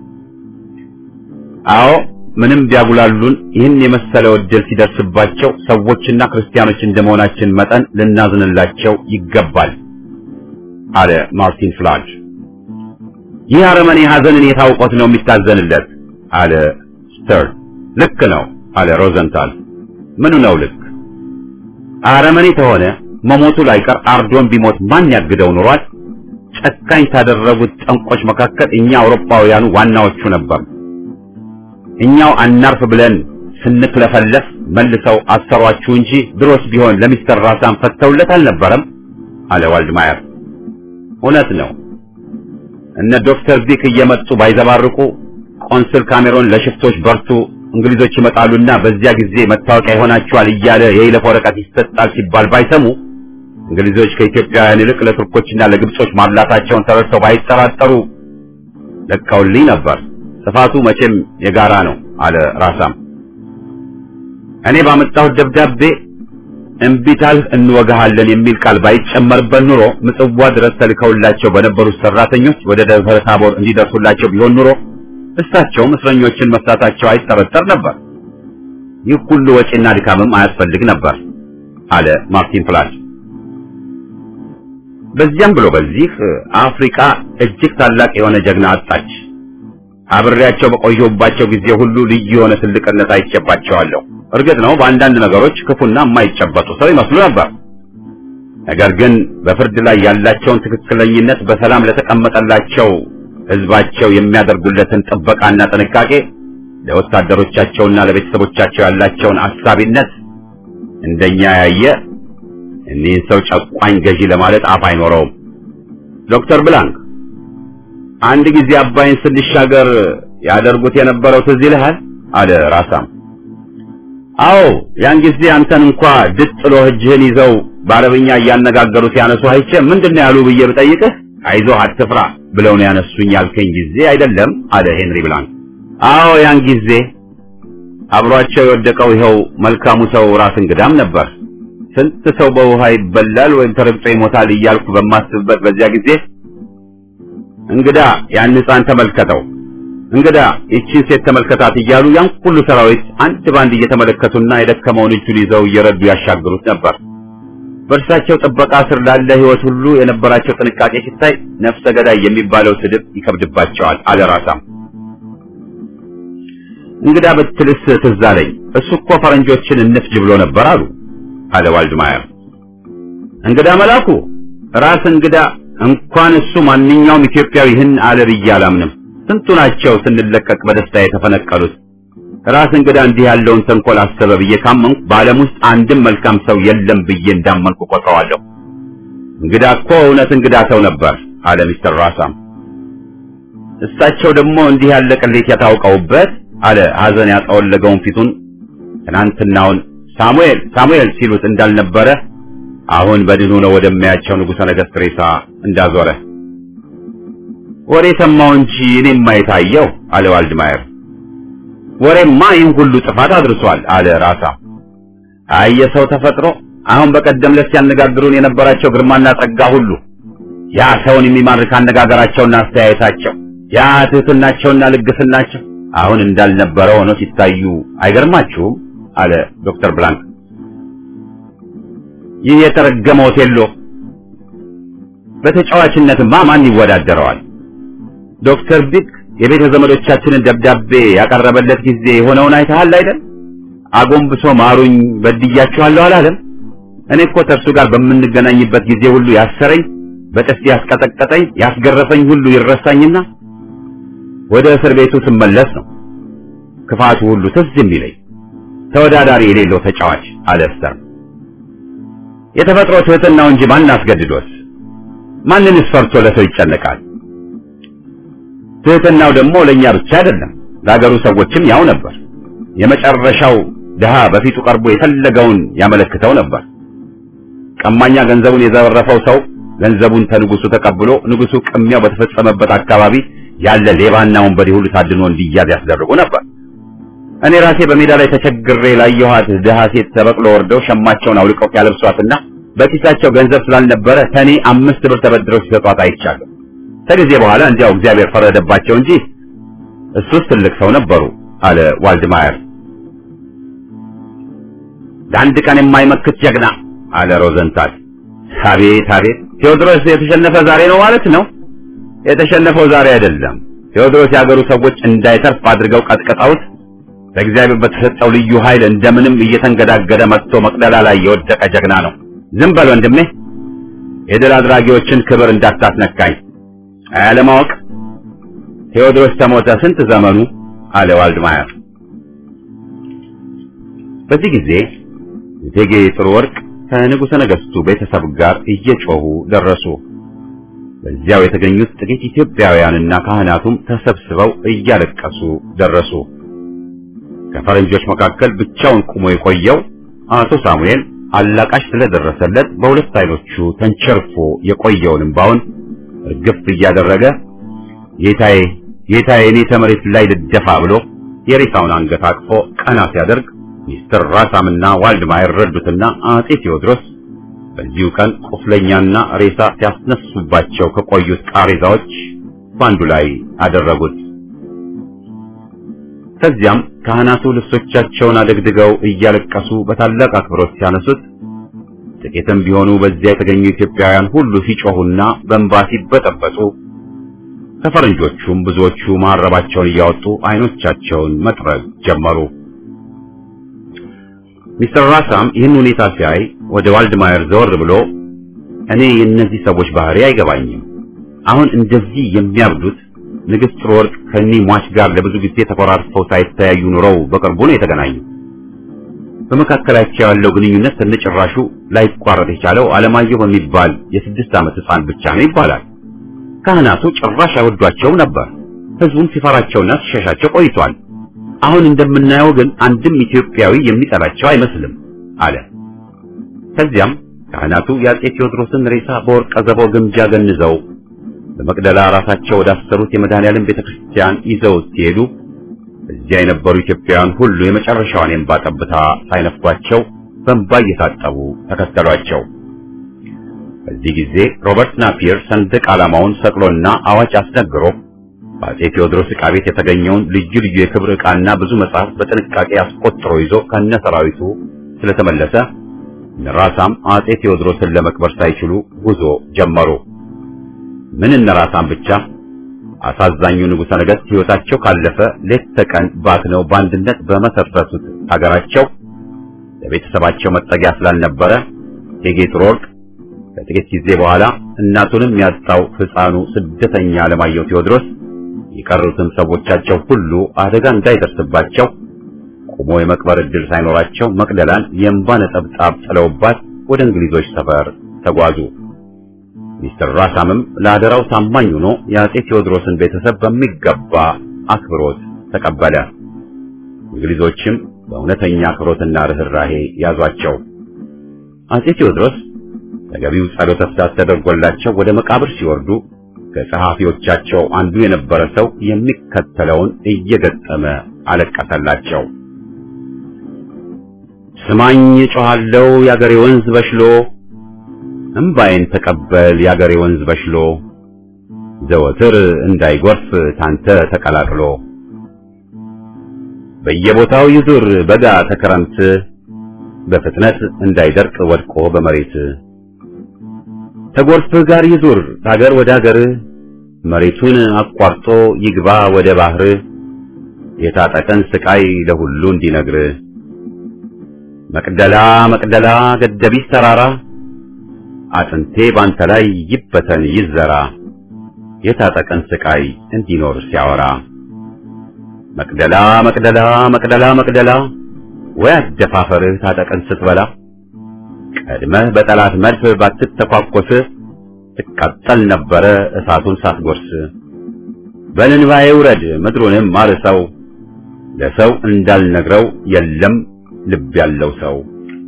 አዎ ምንም ቢያጉላሉን ይህን የመሰለ ወደል ሲደርስባቸው ሰዎችና ክርስቲያኖች እንደመሆናችን መጠን ልናዝንላቸው ይገባል አለ ማርቲን ፍላጅ። ይህ አረመኔ ሐዘንን የታውቆት ነው የሚታዘንለት አለ ስተርን። ልክ ነው አለ ሮዘንታል። ምኑ ነው ልክ? አረመኔ ተሆነ መሞቱ ላይቀር አርዶን ቢሞት ማን ያግደው ኖሯል? ጨካኝ ታደረጉት ጠንቆች መካከል እኛ አውሮፓውያኑ ዋናዎቹ ነበር። እኛው አናርፍ ብለን ስንክለፈለፍ መልሰው አሰሯችሁ እንጂ ድሮስ ቢሆን ለሚስተር ራሳም ፈተውለት አልነበረም አለ ዋልድማየር። እውነት ነው። እነ ዶክተር ዲክ እየመጡ ባይዘባርቁ ቆንስል ካሜሮን ለሽፍቶች በርቱ እንግሊዞች ይመጣሉና በዚያ ጊዜ መታወቂያ ይሆናቸዋል እያለ የይለፍ ወረቀት ይሰጣል ሲባል ባይሰሙ እንግሊዞች ከኢትዮጵያውያን ይልቅ ለቱርኮችና ለግብጾች ማላታቸውን ተረድተው ባይጠራጠሩ ለቀውልኝ ነበር። ጥፋቱ መቼም የጋራ ነው አለ ራሳም። እኔ ባመጣሁት ደብዳቤ እምቢታል እንወጋሃለን የሚል ቃል ባይጨመርበት ኑሮ ምጽዋ ድረስ ተልከውላቸው በነበሩት ሰራተኞች ወደ ደብረ ታቦር እንዲደርሱላቸው ቢሆን ኑሮ እሳቸውም እስረኞችን መፍታታቸው አይጠረጠር ነበር። ይህ ሁሉ ወጪና ድካምም አያስፈልግ ነበር አለ ማርቲን ፍላጅ። በዚያም ብሎ በዚህ አፍሪካ እጅግ ታላቅ የሆነ ጀግና አጣች። አብሬያቸው በቆየሁባቸው ጊዜ ሁሉ ልዩ የሆነ ትልቅነት አይጨባቸዋለሁ። እርግጥ ነው በአንዳንድ ነገሮች ክፉና የማይጨበጡ ሰው ይመስሉ ነበር። ነገር ግን በፍርድ ላይ ያላቸውን ትክክለኝነት በሰላም ለተቀመጠላቸው ህዝባቸው የሚያደርጉለትን ጥበቃና ጥንቃቄ ለወታደሮቻቸውና ለቤተሰቦቻቸው ያላቸውን አሳቢነት እንደኛ ያየ እኒህን ሰው ጨቋኝ ገዢ ለማለት አፍ አይኖረውም። ዶክተር ብላንክ አንድ ጊዜ አባይን ስንሻገር ያደርጉት የነበረው ትዝ ይልሃል አለ ራሳም። አዎ ያን ጊዜ አንተን እንኳን ድጥሎ እጅህን ይዘው በአረብኛ እያነጋገሩ ሲያነሱ አይቼ ምንድነው ያሉ ብዬ ብጠይቅህ አይዞህ አትፍራ ብለው ነው ያነሱኝ ያልከኝ ጊዜ አይደለም አለ ሄንሪ ብላንክ። አዎ ያን ጊዜ አብሯቸው የወደቀው ይኸው መልካሙ ሰው ራስ እንግዳም ነበር። ስንት ሰው በውሃ ይበላል ወይም ተረግጦ ይሞታል እያልኩ በማስብበት በዚያ ጊዜ እንግዳ ያን ሕፃን ተመልከተው፣ እንግዳ እቺን ሴት ተመልከታት እያሉ ያን ሁሉ ሰራዊት አንድ ባንድ እየተመለከቱና የደከመውን እጁን ይዘው እየረዱ ያሻግሩት ነበር። በእርሳቸው ጥበቃ ስር ላለ ሕይወት ሁሉ የነበራቸው ጥንቃቄ ሲታይ ነፍሰ ገዳይ የሚባለው ስድብ ይከብድባቸዋል አለ ራሳም። እንግዳ በትልስ ትዝ አለኝ። እሱ እኮ ፈረንጆችን እንፍጅ ብሎ ነበር አሉ አለ ዋልድማየር። እንግዳ መላኩ ራስ እንግዳ እንኳን እሱ ማንኛውም ኢትዮጵያዊ ይህን አለ ብዬ አላምንም። ስንቱ ናቸው ስንለቀቅ በደስታ የተፈነቀሉት። ራስ እንግዳ እንዲህ ያለውን ተንኮል አሰበ ብዬ ካመንኩ በዓለም ውስጥ አንድም መልካም ሰው የለም ብዬ እንዳመንኩ ቆጥረዋለሁ። እንግዳ እኮ እውነት እንግዳ ሰው ነበር አለ ሚስተር ራሳም። እሳቸው ደግሞ እንዲህ ያለ ቅሌት ያታውቀውበት አለ ሐዘን ያጠወለገውን ፊቱን ትናንትናውን ሳሙኤል ሳሙኤል ሲሉት እንዳልነበረ አሁን በድኑ ነው ወደሚያቸው ንጉሠ ነገሥት ሬሳ እንዳዞረ። ወሬ ሰማው እንጂ እኔም ማይታየው አለ ዋልድማየር። ወሬማ ይህን ሁሉ ጥፋት አድርሷል አለ ራሳ። አየ ሰው ተፈጥሮ አሁን በቀደም ለስ ያነጋግሩን የነበራቸው ግርማና ጸጋ ሁሉ ያ ሰውን የሚማርክ አነጋገራቸውና አስተያየታቸው ያ ትህትናቸውና ልግስናቸው አሁን እንዳልነበረ ሆኖ ሲታዩ አይገርማችሁም አለ ዶክተር ብላንክ። ይህ የተረገመ ኦቴሎ በተጫዋችነትማ ማን ይወዳደረዋል? ዶክተር ቢክ የቤተ ዘመዶቻችንን ደብዳቤ ያቀረበለት ጊዜ የሆነውን አይተሃል አይደል? አጎንብሶ ማሩኝ በድያችኋለሁ አላለም? እኔ እኮ ተርሱ ጋር በምንገናኝበት ጊዜ ሁሉ ያሰረኝ፣ በጥፊ ያስቀጠቀጠኝ፣ ያስገረፈኝ ሁሉ ይረሳኝና ወደ እስር ቤቱ ስመለስ ነው ክፋቱ ሁሉ ትዝ የሚለኝ። ተወዳዳሪ የሌለው ተጫዋች አለ ስተር። የተፈጥሮ ትህትናው እንጂ ማን አስገድዶት? ማንንስ ፈርቶ ለሰው ይጨነቃል? ትህትናው ደግሞ ለኛ ብቻ አይደለም፣ ለሀገሩ ሰዎችም ያው ነበር። የመጨረሻው ድሃ በፊቱ ቀርቦ የፈለገውን ያመለክተው ነበር። ቀማኛ ገንዘቡን የዘረፈው ሰው ገንዘቡን ተንጉሱ ተቀብሎ ንጉሱ ቅሚያው በተፈጸመበት አካባቢ ያለ ሌባና ወንበዴ ሁሉ ታድኖ እንዲያዝ ያስደርጉ ነበር። እኔ ራሴ በሜዳ ላይ ተቸግሬ ላየኋት ድሃ ሴት ተበቅሎ ወርደው ሸማቸውን አውልቀው ያለብሷትና በኪሳቸው ገንዘብ ስላልነበረ ተኔ አምስት ብር ተበድረው ሲሰጧት አይቻለሁ። ከጊዜ በኋላ እንዲያው እግዚአብሔር ፈረደባቸው እንጂ እሱስ ትልቅ ሰው ነበሩ አለ ዋልድማየር። ለአንድ ቀን የማይመክት ጀግና አለ ሮዘንታል። አቤት አቤት! ቴዎድሮስ የተሸነፈ ዛሬ ነው ማለት ነው? የተሸነፈው ዛሬ አይደለም። ቴዎድሮስ የአገሩ ሰዎች እንዳይተርፍ አድርገው ቀጥቀጣውት በእግዚአብሔር በተሰጠው ልዩ ኃይል እንደምንም እየተንገዳገደ መጥቶ መቅደላ ላይ የወደቀ ጀግና ነው። ዝም በል ወንድሜ፣ የድል አድራጊዎችን ክብር እንዳታስነካኝ። አያለማወቅ ቴዎድሮስ ተሞተ ስንት ዘመኑ አለ ዋልድማየር። በዚህ ጊዜ እቴጌ ጥሩ ወርቅ ከንጉሠ ነገሥቱ ቤተሰብ ጋር እየጮሁ ደረሱ። በዚያው የተገኙት ጥቂት ኢትዮጵያውያንና ካህናቱም ተሰብስበው እያለቀሱ ደረሱ። ከፈረንጆች መካከል ብቻውን ቆሞ የቆየው አቶ ሳሙኤል አላቃሽ ስለደረሰለት በሁለት አይኖቹ ተንቸርፎ የቆየውን እንባውን እርግፍ እያደረገ ጌታዬ ጌታዬ እኔ ተመሬት ላይ ልደፋ ብሎ የሬሳውን አንገት አቅፎ ቀና ሲያደርግ ሚስተር ራሳምና ዋልድማየር ረዱትና አጼ ቴዎድሮስ በዚሁ ቀን ቁስለኛና ሬሳ ሲያስነሱባቸው ከቆዩት ቃሬዛዎች ባንዱ ላይ አደረጉት። ከዚያም ካህናቱ ልብሶቻቸውን አደግድገው እያለቀሱ በታላቅ አክብሮት ሲያነሱት ጥቂትም ቢሆኑ በዚያ የተገኙ ኢትዮጵያውያን ሁሉ ሲጮሁና በእንባ ሲበጠበጡ ከፈረንጆቹም ብዙዎቹ ማረባቸውን እያወጡ አይኖቻቸውን መጥረግ ጀመሩ። ሚስተር ራሳም ይህን ሁኔታ ሲያይ ወደ ዋልድማየር ዘወር ብሎ እኔ የእነዚህ ሰዎች ባህሪ አይገባኝም። አሁን እንደዚህ የሚያብዱት ንግሥት ጥሩ ወርቅ ከኒ ሟች ጋር ለብዙ ጊዜ ተቆራርፈው ሳይተያዩ ኑረው በቅርቡ ነው የተገናኙ። በመካከላቸው ያለው ግንኙነት ተነጭራሹ ላይቋረጥ የቻለው አለማየሁ በሚባል የስድስት ዓመት ሕፃን ብቻ ነው ይባላል። ካህናቱ ጭራሽ አይወዷቸውም ነበር። ሕዝቡም ሲፈራቸውና ሲሸሻቸው ቆይቷል። አሁን እንደምናየው ግን አንድም ኢትዮጵያዊ የሚጠላቸው አይመስልም አለ። ከዚያም ካህናቱ የአጼ ቴዎድሮስን ሬሳ በወርቀ ዘቦ ግምጃ ገንዘው በመቅደላ ራሳቸው ወዳሰሩት የመድኃኔዓለም ቤተክርስቲያን ይዘው ሲሄዱ እዚያ የነበሩ ኢትዮጵያውያን ሁሉ የመጨረሻውን የእንባ ጠብታ ሳይነፍጓቸው በእንባ እየታጠቡ ተከተሏቸው። በዚህ ጊዜ ሮበርት ናፒየር ሰንደቅ ዓላማውን ሰቅሎና አዋጅ አስነግሮ በአጼ ቴዎድሮስ ዕቃ ቤት የተገኘውን ልዩ ልዩ የክብር ዕቃና ብዙ መጽሐፍ በጥንቃቄ አስቆጥሮ ይዞ ከነ ሰራዊቱ ስለተመለሰ ነራሳም አጼ ቴዎድሮስን ለመቅበር ሳይችሉ ጉዞ ጀመሩ። ምን ነራሳም ብቻ አሳዛኙ ንጉሠ ነገሥት ሕይወታቸው ካለፈ ሌት ተቀን ባክነው በአንድነት በመሰረቱት አገራቸው ለቤተሰባቸው መጠጊያ ስላልነበረ እቴጌ ጥሩ ወርቅ ከጥቂት ጊዜ በኋላ እናቱንም ያጣው ሕፃኑ ስደተኛ አለማየሁ ቴዎድሮስ የቀሩትን ሰዎቻቸው ሁሉ አደጋ እንዳይደርስባቸው ቆሞ የመቅበር ዕድል ሳይኖራቸው መቅደላን የእንባ ነጠብጣብ ጥለውባት ወደ እንግሊዞች ሰፈር ተጓዙ። ሚስተር ራሳምም ለአደራው ታማኝ ሆኖ የአጼ ቴዎድሮስን ቤተሰብ በሚገባ አክብሮት ተቀበለ። እንግሊዞችም በእውነተኛ አክብሮትና ርኅራኄ ያዟቸው። አጼ ቴዎድሮስ ተገቢው ጸሎተ ፍትሐት ተደርጎላቸው ወደ መቃብር ሲወርዱ ከጸሐፊዎቻቸው አንዱ የነበረ ሰው የሚከተለውን እየገጠመ አለቀሰላቸው። ስማኝ ጮኻለሁ ያገሬ ወንዝ በሽሎ እምባዬን ተቀበል ያገሬ ወንዝ በሽሎ ዘወትር እንዳይጎርፍ ታንተ ተቀላቅሎ በየቦታው ይዙር በጋ ተከረምት በፍጥነት እንዳይደርቅ ወድቆ በመሬት ተጎርፍ ጋር ይዙር ታገር ወደ ሀገር መሬቱን አቋርጦ ይግባ ወደ ባህር የታጠቀን ስቃይ ለሁሉ እንዲነግር መቅደላ መቅደላ ገደቢስ ተራራ አጥንቴ ባንተ ላይ ይበተን ይዘራ የታጠቀን ስቃይ እንዲኖር ሲያወራ መቅደላ መቅደላ መቅደላ መቅደላ ወይ አደፋፈርህ ታጠቀን ስትበላ ቀድመህ በጠላት መድፍ ባትተኳኮስ ትቃጠል ነበረ እሳቱን ሳትጎርስ በልንባዬ ውረድ ምድሩንም ማርሰው ለሰው እንዳልነግረው የለም ልብ ያለው ሰው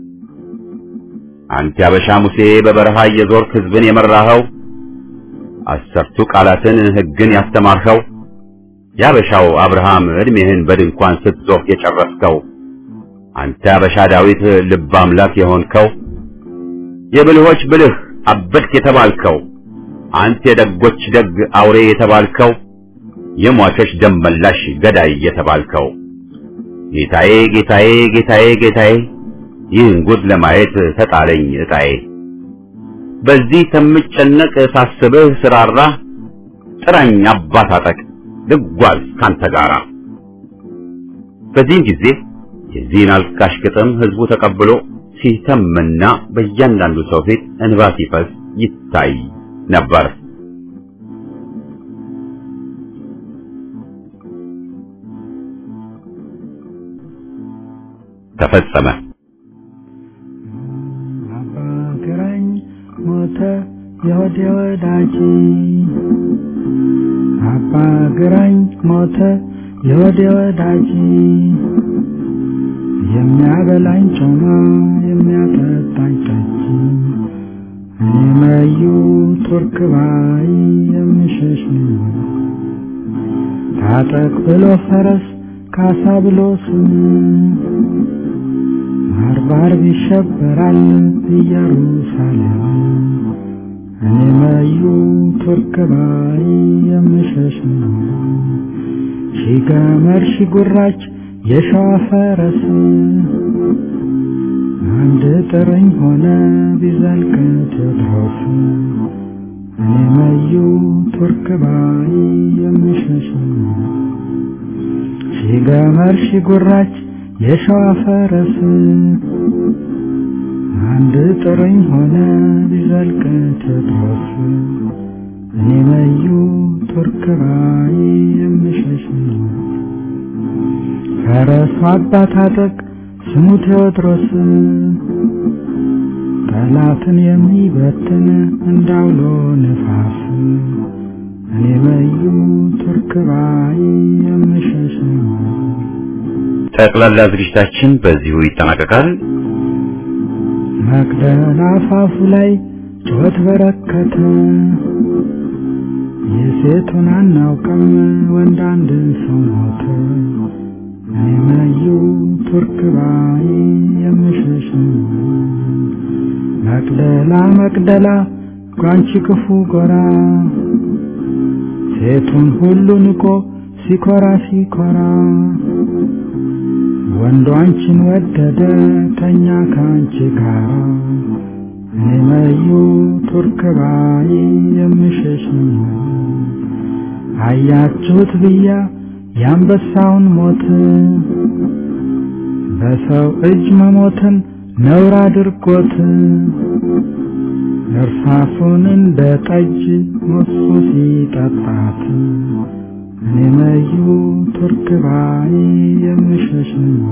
አንተ ያበሻ ሙሴ በበረሃ የዞርክ ህዝብን የመራኸው አስርቱ ቃላትን ህግን ያስተማርከው ያበሻው አብርሃም እድሜህን በድንኳን ስትዞር የጨረስከው አንተ ያበሻ ዳዊት ልብ አምላክ የሆንከው የብልሆች ብልህ አበድክ የተባልከው አንተ የደጎች ደግ አውሬ የተባልከው የሟቾች ደም መላሽ ገዳይ የተባልከው ጌታዬ ጌታዬ ጌታዬ ጌታዬ ይህን ጉድ ለማየት ተጣለኝ እጣዬ በዚህ ተምጨነቅ ሳስብህ ስራራ ጥራኝ አባት አጠቅ ልጓዝ ካንተ ጋራ በዚህ ጊዜ የዚህን አልቃሽ ግጥም ህዝቡ ተቀብሎ ሲተምና በእያንዳንዱ ሰው ፊት እንባ ሲፈስ ይታይ ነበር። ተፈጸመ። አባ ግራኝ ሞተ የወዴ ወዳጅ አባ ግራኝ ሞተ የወዴ ወዳጅ የሚያበላኝ ጮማ የሚያጠጣኝ ጠጅ እኔ መዩ ቱርክ ባይ የምሸሽ ነው ታጠቅ ብሎ ፈረስ ካሳ ብሎ ስም ባርባር ይሸበራል ኢየሩሳሌም እኔ መዩ ቱርክ ባይ የምሸሽ ነው ሺገመር ሺጉራች የሸዋ ፈረስ አንድ ጥርኝ ሆነ ቢዘልቅ ቴዎድሮስ እኔ መዩ ቱርክ ባይ የምሸሽ ነው ሺገመር ሺጉራች የሸዋ ፈረስ አንድ ጥርኝ ሆነ ቢዘልቅ ቴዎድሮስ እኔ መዩ ቱርክ ባይ የምሸሽ ነው ፈረሱ አባት አጠቅ ስሙ ቴዎድሮስ ጠላትን የሚበትን እንዳውሎ ነፋስ እኔ መዩ ቱርክ ባይ የምሸሽ ነው። ጠቅላላ ዝግጅታችን በዚሁ ይጠናቀቃል። መቅደላ አፋፉ ላይ ጩኸት በረከተ የሴቱን አናውቅም ወንድ አንድ ሰው ሞተ እኔ መዩ ቱርክ ባይ የምሸሽ ነው። መቅደላ መቅደላ ጓንቺ ክፉ ጎራ ሴቱን ሁሉ ንቆ ሲኮራ ሲኮራ ወንዱ አንቺን ወደደ ተኛ ካንቺ ጋር እኔ መዩ ቱርክ ባይ የምሸሽ ነው። አያችሁት ብያ የአንበሳውን ሞት በሰው እጅ መሞትን ነውር አድርጎት እርሳሱን እንደ ጠጅ ሞሱ ሲጠጣት እኔ መዩ ቱርክ ባይ የምሸሽ ነው።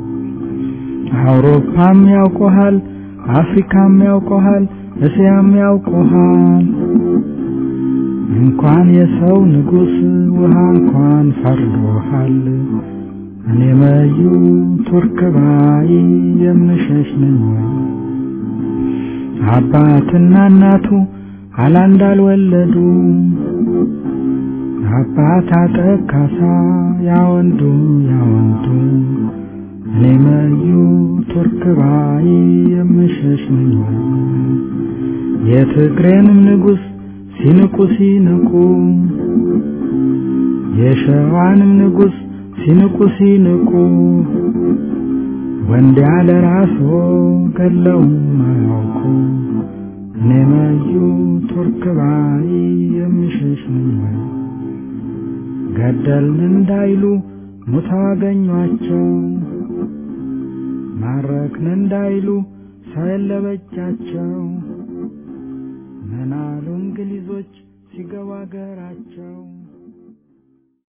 አውሮፓም ያውቆሃል አፍሪካም ያውቆሃል እስያም ያውቆሃል እንኳን የሰው ንጉስ ውሃ እንኳን ፈርዶሃል እኔ መዩ ቱርክ ባይ የምሸሽ ነው። አባትና እናቱ አላንድ አልወለዱ አባት አጠቃሳ ያወንዱ ያወንዱ እኔ መዩ ቱርክ ባይ የምሸሽ ነው። የትግሬንም ንጉስ ሲንቁ ሲንቁ የሸዋንም ንጉስ ሲንቁ ሲንቁ ወንድ ያለ ራሱ ገለው ማያውቁ እኔ መዩ ቱርክ ባይ የምሽሽ ነው ገደልን እንዳይሉ ሙታ አገኟቸው ማረክን እንዳይሉ ሳይለበቻቸው ምናሉ እንግሊዞች ሲገባ ገራቸው